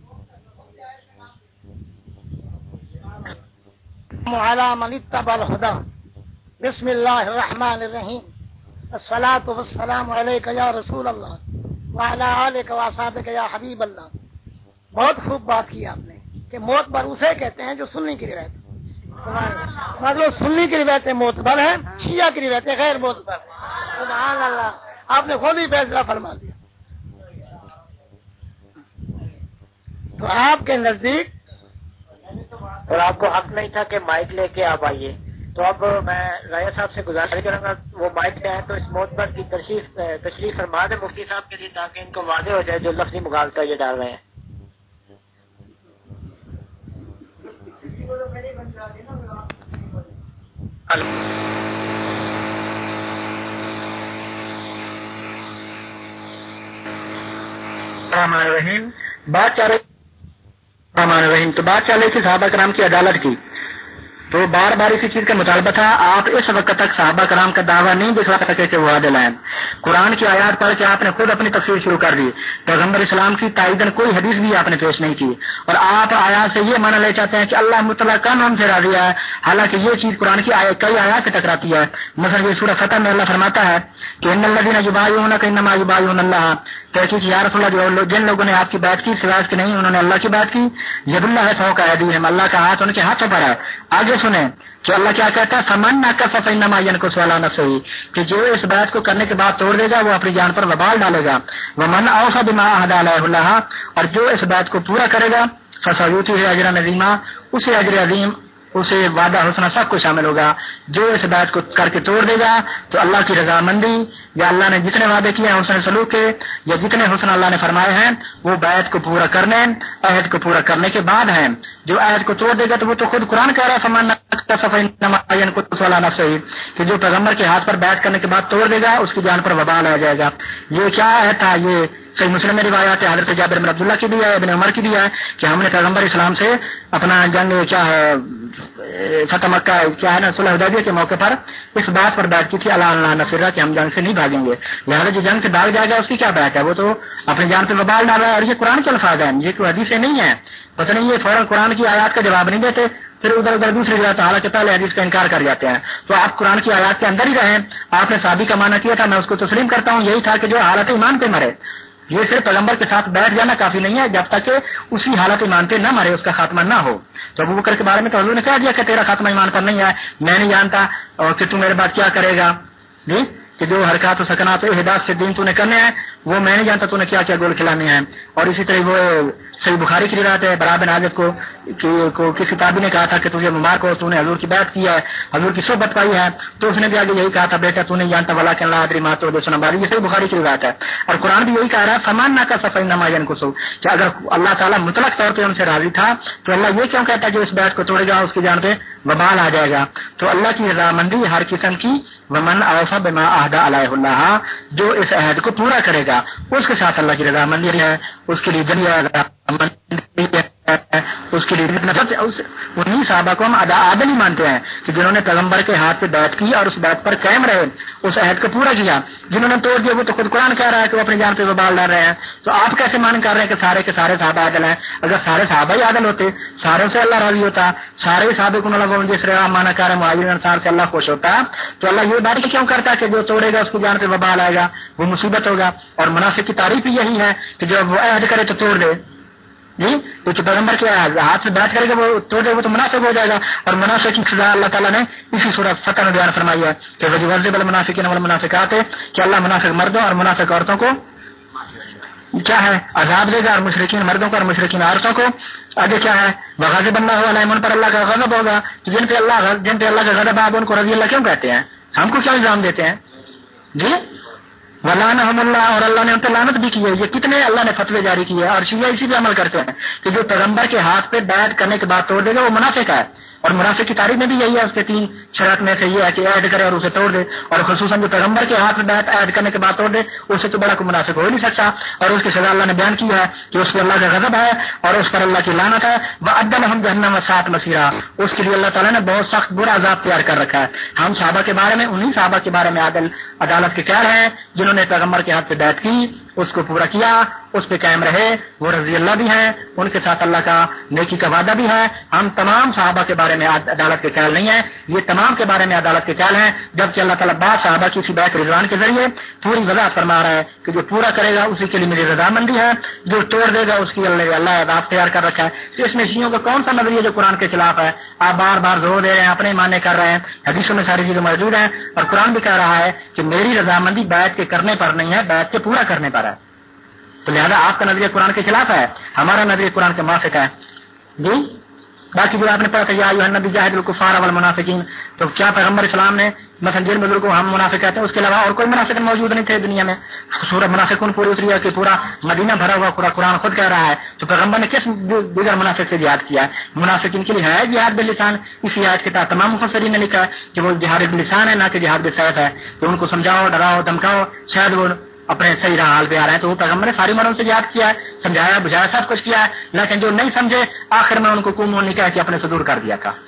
على من اتبع الهدى بسم الله الرحمن الرحیم، الصلاۃ والسلام علیک یا رسول اللہ وعلی آلک واصحابک یا حبیب اللہ۔ بہت خوب بات کی آپ نے کہ معتبر اسے کہتے ہیں جو سنی کی روایت، مطلب سنی کی روایتیں معتبر ہیں، شیعہ کی روایتیں غیر معتبر۔ سبحان اللہ، آپ نے خود ہی فیصلہ فرما دیا۔ تو آپ کے نزدیک، اور آپ کو حق نہیں تھا کہ مائک لے کے آپ آئیے، تو اب میں رایا صاحب سے گزارش کروں گا وہ مائک پہ آئے تو اس معتبر کی تشریف فرما دیں مفتی صاحب کے لیے، تاکہ ان کو واضح ہو جائے جو لفظی مغالطہ یہ ڈال رہے ہیں۔ الرحمن الرحیم۔ بات چل رہی تھی صحابہ کرام کی عدالت کی، تو بار بار اسی چیز کا مطالبہ تھا۔ آپ اس وقت تک صحابہ کرام کا دعویٰ نہیں دکھا سکے کہ وہ عادل ہیں۔ قرآن کی آیات پڑھ کے آپ نے خود اپنی تفسیر شروع کر دی، پیغمبر اسلام کی تائیدن کوئی حدیث بھی آپ نے پیش نہیں کی، اور آپ آیات سے یہ معنی لے چاہتے ہیں کہ اللہ مطلقاً ہم سے راضی ہے، حالانکہ یہ چیز قرآن کی کئی آیات سے ٹکراتی ہے۔ مثلا یہ سورہ فتح میں اللہ فرماتا ہے کہ ان الذین یبایعونک انما یبایعون اللہ، تحقیق یا رسول اللہ جن لوگوں نے آپ کی بات کی سوائے کہ نہیں انہوں نے اللہ کی بات کی، ید اللہ ہے فوق ایدیہم، اللہ کا ہاتھ ان کے ہاتھوں پر ہے۔ آگے سنیں کہ اللہ کیا کہتا ہے، فمن نکث فانما ینکث علی نفسہ، کہ جو اس بات کو کرنے کے بعد توڑ دے گا وہ اپنی جان پر وبال ڈالے گا۔ ومن اوفی بما عہد علیہ اللہ، اور جو اس بات کو پورا کرے گا فسیؤتیہ اجرا عظیما، اسے اجر عظیم، اسے وعدہ حسنہ سب کو شامل ہوگا۔ جو اس بات کو کر کے توڑ دے گا تو اللہ کی رضامندی یا اللہ نے جتنے وعدے کیے ہیں حسن سلوک کے یا جتنے حسن اللہ نے فرمائے ہیں وہ بیعت کو پورا کرنے، عہد کو پورا کرنے کے بعد ہیں۔ جو عہد کو توڑ دے گا تو وہ تو خود قرآن کہہ رہا ہے فمن نکث فانما ینکث علی نفسہ، کہ جو پیغمبر کے ہاتھ پر بیعت کرنے کے بعد توڑ دے گا اس کی جان پر وبال آ جائے گا۔ یہ کیا عہد تھا؟ یہ صحیح مسلم میں روایات ہے، حضرت جابر بن عبداللہ کی بھی ہے، ابن عمر کی بھی ہے کہ ہم نے پیغمبر اسلام سے اپنا جنگ کیا ہے فتح مکہ کیا ہے نا صلح حدیبیہ کے موقع پر اس بات پر بات کی تھی اللہ نفرہ کہ ہم جنگ سے نہیں بھاگیں گے، لہٰذا جو جنگ سے بھاگ جائے گا اس کی کیا بات ہے، وہ تو اپنی جان پہ وبال ڈال رہا ہے. اور یہ قرآن کے الفاظ ہیں، یہ کوئی حدیثیں نہیں ہے. پتہ نہیں یہ فوراً قرآن کی آیات کا جواب نہیں دیتے، پھر ادھر ادھر دوسری جگہ حالانکہ پہلے حدیث کا انکار کر جاتے ہیں. تو آپ قرآن کی آیات کے اندر ہی رہیں. آپ نے صحابی کا معنی کیا تھا، میں اس کو تسلیم کرتا ہوں، یہی تھا کہ جو حالت ایمان پہ مرے. یہ صرف پیغمبر کے ساتھ بیٹھ جانا کافی نہیں ہے جب تک کہ اسی حالت ایمان پہ نہ مرے، اس کا خاتمہ نہ ہو. تو ابو بکر کے بارے میں تو حضور نے کہہ دیا کہ تیرا خاتمہ ایمان پر نہیں ہے، میں نہیں جانتا اور کہ تو میرے بعد کیا کرے گا جی، کہ جو حرکات و سکنات احداث سے دین تو نے کرنے ہیں وہ میں نہیں جانتا تو نے کیا کیا گول کھلانے ہیں. اور اسی طرح وہ صحیح بخاری کی روایت ہے، برا بن عازب کو کسی تابعی نے کہا تھا کہ تجھے مبارک ہو، تو نے حضور کی بیعت کی ہے، حضور کی صحبت پائی ہے. تو اس نے بھی آگے یہی کہا تھا بیٹا تو نہیں جانتا ولا کہ اللہ ادری ما تو سنا باری، یہ صحیح بخاری کی روایت ہے. اور قرآن بھی یہی کہہ رہا ہے فمان نہ کا صفائی نماین کو سو، کہ اگر اللہ تعالیٰ مطلق طور پہ ان سے راضی تھا تو اللہ یہ کیوں کہتا ہے جو اس بیعت کو توڑے گا اس کی جان پہ وبال آ جائے گا. تو اللہ کی رضامندی ہر قسم کی، ومن اوفى بما عهد عليه الله، جو اس عہد کو پورا کرے گا اس کے ساتھ اللہ کی رضامندی ہے، اس کے لیے جنت اس کے لیے انہیں صحابہ کو ہم عادل ہی مانتے ہیں کہ جنہوں نے پیغمبر کے ہاتھ پہ بیعت کی اور اس بیعت پر قائم رہے، اس عہد کو پورا کیا. جنہوں نے توڑ دیا وہ تو خود قرآن کہہ رہا ہے کہ وہ اپنی جان پہ وبال ڈال رہے ہیں. تو آپ کیسے مان کر رہے ہیں کہ سارے کے سارے صحابہ عادل ہیں؟ اگر سارے صحابہ ہی عادل ہوتے، ساروں سے اللہ راضی ہوتا، سارے ہی صحابہ کو اللہ جس طرح مانا کر مہاجرین انصار سے اللہ خوش ہوتا، تو اللہ یہ بات کیوں کرتا کہ جو توڑے گا اس کی جان پہ وبال آئے گا، وہ مصیبت ہوگا. اور منافق کی تعریف ہی یہی ہے کہ جب وہ عہد کرے تو توڑ دے جی، تو جو پیغمبر کے ہاتھ سے بیعت کرے گا وہ توڑ دے وہ تو منافق ہو جائے گا. اور منافق کی سزا اللہ تعالیٰ نے اسی سورۃ فتح میں بیان فرمائی ہے کہ وَيُعَذِّبُ الْمُنَافِقِينَ وَالْمُنَافِقَاتِ، کہ اللہ منافق مردوں اور منافق عورتوں کو کیا ہے عذاب دے گا، اور مشرکین مردوں کو اور مشرکین عورتوں کو آگے کیا ہے وَغَضِبَ اللَّهُ عَلَيْهِمْ، ان پر اللہ کا غضب ہوگا. تو جن پہ اللہ کا غضب آپ ان کو رضی اللہ کیوں کہتے ہیں؟ ہم کو کیا الزام دیتے ہیں جی؟ ولعنہم اللہ، اور اللہ نے ان پر لعنت بھی کی ہے. یہ کتنے اللہ نے فتوے جاری کیے اور شیعہ اسی پہ عمل کرتے ہیں کہ جو پیغمبر کے ہاتھ پہ بیعت کرنے کے بعد توڑ دے گا وہ منافق ہے. اور منافق کی تعریف میں بھی یہی ہے، اس کے 3 شرط میں سے یہ ہے کہ عہد کرے اور اسے توڑ دے. اور خصوصاً جو پیغمبر کے ہاتھ میں بیعت عہد کرنے کے بعد توڑ دے اس سے تو بڑا کوئی منافق ہو ہی نہیں سکتا. اور اس کی سزا اللہ نے بیان کی ہے کہ اس پر اللہ کا غضب ہے اور اس پر اللہ کی لعنت ہے. وَأَعَدَّ لَهُمْ جَهَنَّمَ وَسَاءَتْ مَصِيرًا، اس کے لیے اللہ تعالیٰ نے بہت سخت برا عذاب تیار کر رکھا ہے. ہم صحابہ کے بارے میں انہی صحابہ کے بارے میں عدالت کے قائل ہیں جنہوں نے پیغمبر کے ہاتھ پہ بیعت کی، اس کو پورا کیا، اس پہ قائم رہے، وہ رضی اللہ بھی ہیں، ان کے ساتھ اللہ کا نیکی کا وعدہ بھی ہے. ہم تمام صحابہ کے بارے میں عدالت کے قائل نہیں ہیں، یہ تمام کے بارے میں عدالت کے قائل ہیں. جبکہ اللہ تعالیٰ بعض صحابہ کی اسی بیعت رضوان کے ذریعے پوری وضاحت فرما رہا ہے کہ جو پورا کرے گا اسی کے لیے میری رضامندی ہے، جو توڑ دے گا اس کی اللہ عذاب تیار کر رکھا ہے. تو اس میں شیعوں کا کون سا نظریہ جو قرآن کے خلاف ہے؟ آپ بار بار زور دے رہے ہیں، اپنے ماننے کر رہے ہیں، حدیثوں میں ساری چیزیں موجود ہیں اور قرآن بھی کہہ رہا ہے کہ میری رضامندی بیعت کے کرنے پر نہیں ہے، بیعت کے پورا کرنے پر ہے. تو لہذا آپ کا نظریہ قرآن کے خلاف ہے، ہمارا نظریہ قرآن کے موافق ہے جی. باقی جو آپ نے پڑھا تھا یا ایھا النبی جاہد الکفار والمنافقین، تو کیا پیغمبر اسلام نے مثلا جن بزرگوں کو ہم منافق کہتے ہیں اس کے علاوہ اور کوئی منافق موجود نہیں تھے دنیا میں؟ سورہ منافقون پوری اتری ہے کہ پورا مدینہ بھرا ہوا، پورا قرآن خود کہہ رہا ہے. تو پیغمبر نے کس دیگر منافق سے جہاد کیا ہے؟ منافقین کے لیے ہے جہاد باللسان. اسی آیت کے تحت تمام مفسرین نے لکھا ہے کہ وہ جہاد باللسان ہے نہ کہ جہاد بالسیف ہے، کہ ان کو سمجھاؤ، ڈراؤ، دھمکاؤ، شاید وہ اپنے صحیح راہ حال پہ آ رہے ہیں. تو وہ پیغمبر نے ساری مروں سے جہاد کیا ہے، سمجھایا بجایا سب کچھ کیا ہے، لیکن جو نہیں سمجھے آخر میں ان کو قوم نے کہا کہ اپنے سے دور کر دیا کا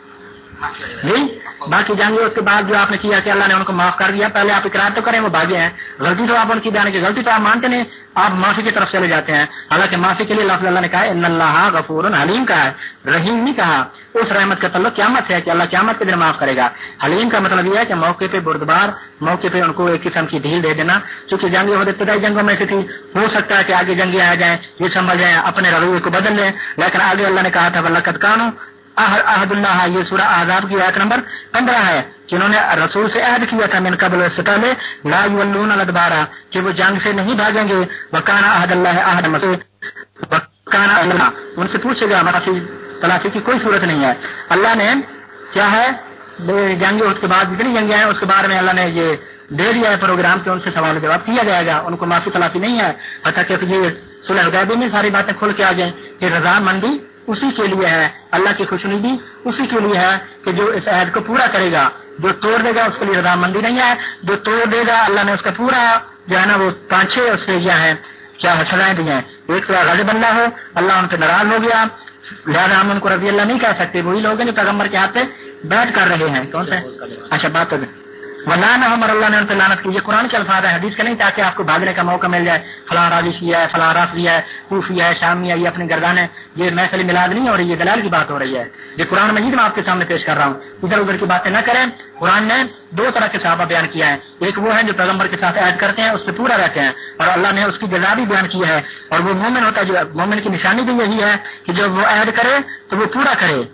جی. باقی جانگے اس کے بعد جو آپ نے کیا کہ اللہ نے ان کو معاف کر دیا، پہلے آپ اقرار تو کریں وہ بھاگے ہیں، غلطی تو آپ ان کی جانے کی غلطی تو آپ مانتے نہیں، آپ معافی کی طرف چلے جاتے ہیں. حالانکہ معافی کے لیے لفظ اللہ نے کہا ان اللہ غفور حلیم کہا ہے، رحیم نہیں کہا. اس رحمت کا تعلق قیامت ہے کہ اللہ قیامت کے دن معاف کرے گا. حلیم کا مطلب یہ ہے کہ موقع پہ بردبار، موقع پہ ان کو ایک قسم کی ڈھیل دے دینا. چونکہ جنگیں ہوتے ابتدائی جنگوں میں سے تھی، ہو سکتا ہے کہ آگے جنگیں آ جائیں، یہ سمجھ جائیں، اپنے رویے کو بدل لیں. لیکن آگے اللہ نے کہا تھا وَلَقَدْ كَانُوا عہد اللہ، یہ سورہ احزاب کی آیت نمبر 15 ہے کہ انہوں نے رسول سے عہد کیا تھا من قبل سے پہلے لا یولون الادبار، کہ وہ جنگ سے نہیں بھاگیں گے. وکان عہد اللہ عہد مسیح وکان اللہ، ان سے پوچھے گا معافی تلافی کی کوئی صورت نہیں ہے. اللہ نے کیا ہے جنگیں اس کے بعد جتنی جنگیں ہیں اس کے بارے میں اللہ نے یہ دے دیا ہے پروگرام کہ ان سے سوال جواب کیا جائے گا، ان کو معافی تلافی نہیں ہے. حتیٰ کہ یہ صلح حدیبیہ میں ساری باتیں کھل کے آ جائیں کہ رضامندی اسی کے لیے ہے، اللہ کی خوشنودی اسی کے لیے ہے کہ جو اس عہد کو پورا کرے گا. جو توڑ دے گا اس کے لیے رضامندی نہیں ہے، جو توڑ دے گا اللہ نے اس کا پورا جو ہے نا وہ 5-6 اس سے یہ ہیں کیا سزائیں دی ہیں. ایک تو غضب اللہ ہو, اللہ ان سے ناراض ہو گیا, لہٰذا ہم ان کو رضی اللہ نہیں کہہ سکتے. وہی لوگ ہیں جو پیغمبر کے ہاتھ پہ بیٹھ کر رہے ہیں. کون سے؟ اچھا بات تو ولانہ ہم اور اللہ نے ان پہ لعنت کی. یہ قرآن کے الفاظ ہے, حدیث کے نہیں, تاکہ آپ کو بھاگنے کا موقع مل جائے. فلاں راوی شیعہ ہے, فلاں رافضی ہے, کوفی ہے, شامی ہے, یہ اپنی گردانیں. یہ محفل میلاد نہیں ہو رہی, یہ دلال کی بات ہو رہی ہے. یہ قرآن مجید میں آپ کے سامنے پیش کر رہا ہوں. ادھر ادھر کی باتیں نہ کریں. قرآن نے دو طرح کے صحابہ بیان کیا ہے. ایک وہ ہے جو پیغمبر کے ساتھ عہد کرتے ہیں, اس سے پورا رہتے ہیں, اور اللہ نے اس کی جزا بھی بیان کی ہے. اور وہ مومن ہوتا ہے, جو مومن کی نشانی بھی یہی ہے کہ جب وہ عہد کرے تو وہ پورا کرے.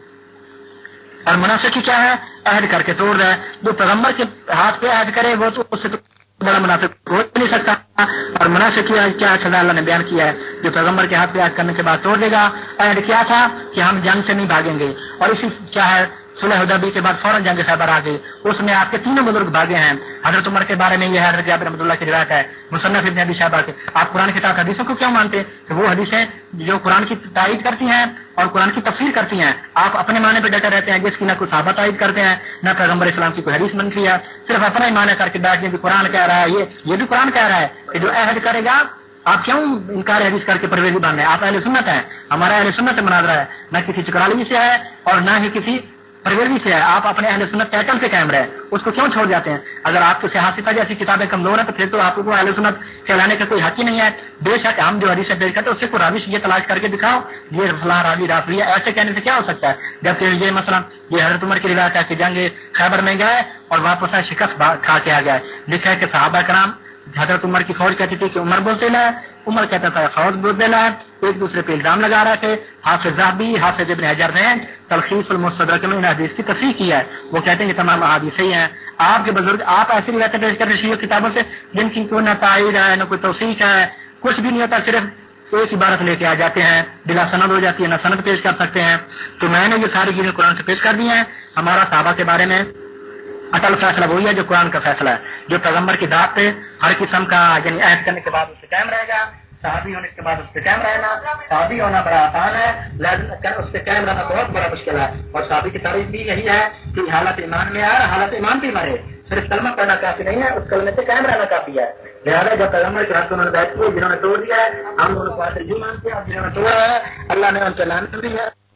اور منافق کیا ہے؟ عہد کر کے توڑ رہا ہے. جو پیغمبر کے ہاتھ پہ عہد کرے وہ تو اس سے بڑا منافق ہو نہیں سکتا. اور منافق کیا سزا اللہ نے بیان کیا ہے, جو پیغمبر کے ہاتھ پہ عہد کرنے کے بعد توڑ دے گا. عہد کیا تھا کہ ہم جنگ سے نہیں بھاگیں گے, اور اسی کیا ہے صلح حدیبیہ کے بعد فوراً جنگ خیبر آ گئی. اس میں آپ کے تینوں بزرگ بھاگے ہیں. حضرت عمر کے بارے میں یہ حضرت جابر رحمۃ اللہ کی روایت ہے, مصنف ابن ابی شیبہ کے. آپ قرآن کے ساتھ حدیثوں کو کیوں مانتے؟ کہ وہ حدیثیں جو قرآن کی تائید کرتی ہیں اور قرآن کی تفسیر کرتی ہیں. آپ اپنے معنی پہ ڈٹے رہتے ہیں, جس کی نہ کوئی صحابہ تائید کرتے ہیں, نہ پیغمبر اسلام کی کوئی حدیث منفی ہے. صرف اپنا ہی معنی کر کے بیٹھ گئے کہ قرآن کہہ رہا ہے, یہ بھی قرآن کہہ رہا ہے کہ جو عہد کرے گا. آپ کیوں انکار حدیث کر کے پرویزی بن رہے ہیں؟ آپ اہل سنت ہیں, ہمارا اہل سنت سے مناظرہ ہے, نہ کسی چکرالی سے ہے اور نہ ہی کسی پرویزی سے ہے. آپ اپنے اہل سنت پیٹرن سے قائم رہے, اس کو کیوں چھوڑ جاتے ہیں؟ اگر آپ کو سیاستہ جیسی کتابیں کمزور ہیں تو پھر تو آپ کو اہل سنت کہلانے کا کوئی حق ہی نہیں ہے. بے شک ہم جو حدیثیں پیش کرتے ہیں اس سے کوئی راوی یہ تلاش کر کے دکھاؤ, یہ فلاں راوی رافضی ہے, ایسے کہنے سے کیا ہو سکتا ہے؟ جبکہ یہ مثلا یہ حضرت عمر کی روایت ہے کہ جنگ خیبر میں گئے اور واپس شکست کھا کے آ گئے. لکھا ہے کہ صحابہ کرام حضرت عمر کی فوج کہتی تھی کہ عمر بولتے لا ہے, عمر کہتا تھا فوج بولتے لا ہے. ایک دوسرے پہ الزام لگا رہے تھے. حافظ ذہبی, حافظ ابن حجر نے تلخیص المستدرک میں ان حدیث کی تصحیح کی ہے. وہ کہتے ہیں کہ تمام احادیث صحیح ہیں. آپ کے بزرگ آپ ایسی روایتیں پیش کر رہے ہیں کتابوں سے جن کی کوئی نہ تائید ہے نہ کوئی توثیق ہے, کچھ بھی نہیں ہوتا, صرف ایک عبارت لے کے آ جاتے ہیں, بلا سند ہو جاتی ہے, نہ سند پیش کر سکتے ہیں. تو میں نے یہ ساری چیزیں قرآن سے پیش کر دی ہیں. ہمارا صحابہ کے بارے میں اٹل فیصلہ وہی ہے جو قرآن کا فیصلہ ہے, جو پیغمبر کی ذات پہ ہر قسم کا یعنی عہد کرنے کے بعد اس سے قائم رہے گا. صحابی ہونے کے بعد اس پہ قائم رہنا, صحابی ہونا بڑا آسان ہے, لیکن اس پہ قائم رہنا بہت بڑا مشکل ہے. اور صحابی کی تعریف بھی یہی ہے کہ حالت ایمان میں آئے, حالت ایمان بھی مرے. صرف کلمہ پڑھنا کافی نہیں ہے, اس کلمے سے قائم رہنا کافی ہے. لہٰذا جب پیغمبر کے ہاتھ انہوں نے بیٹھ کیے, جنہوں نے توڑ دیا ہے, ہم انہوں کو مانتے ہیں, اور جنہوں نے توڑا ہے اللہ نے ان سے لعنت دی ہے.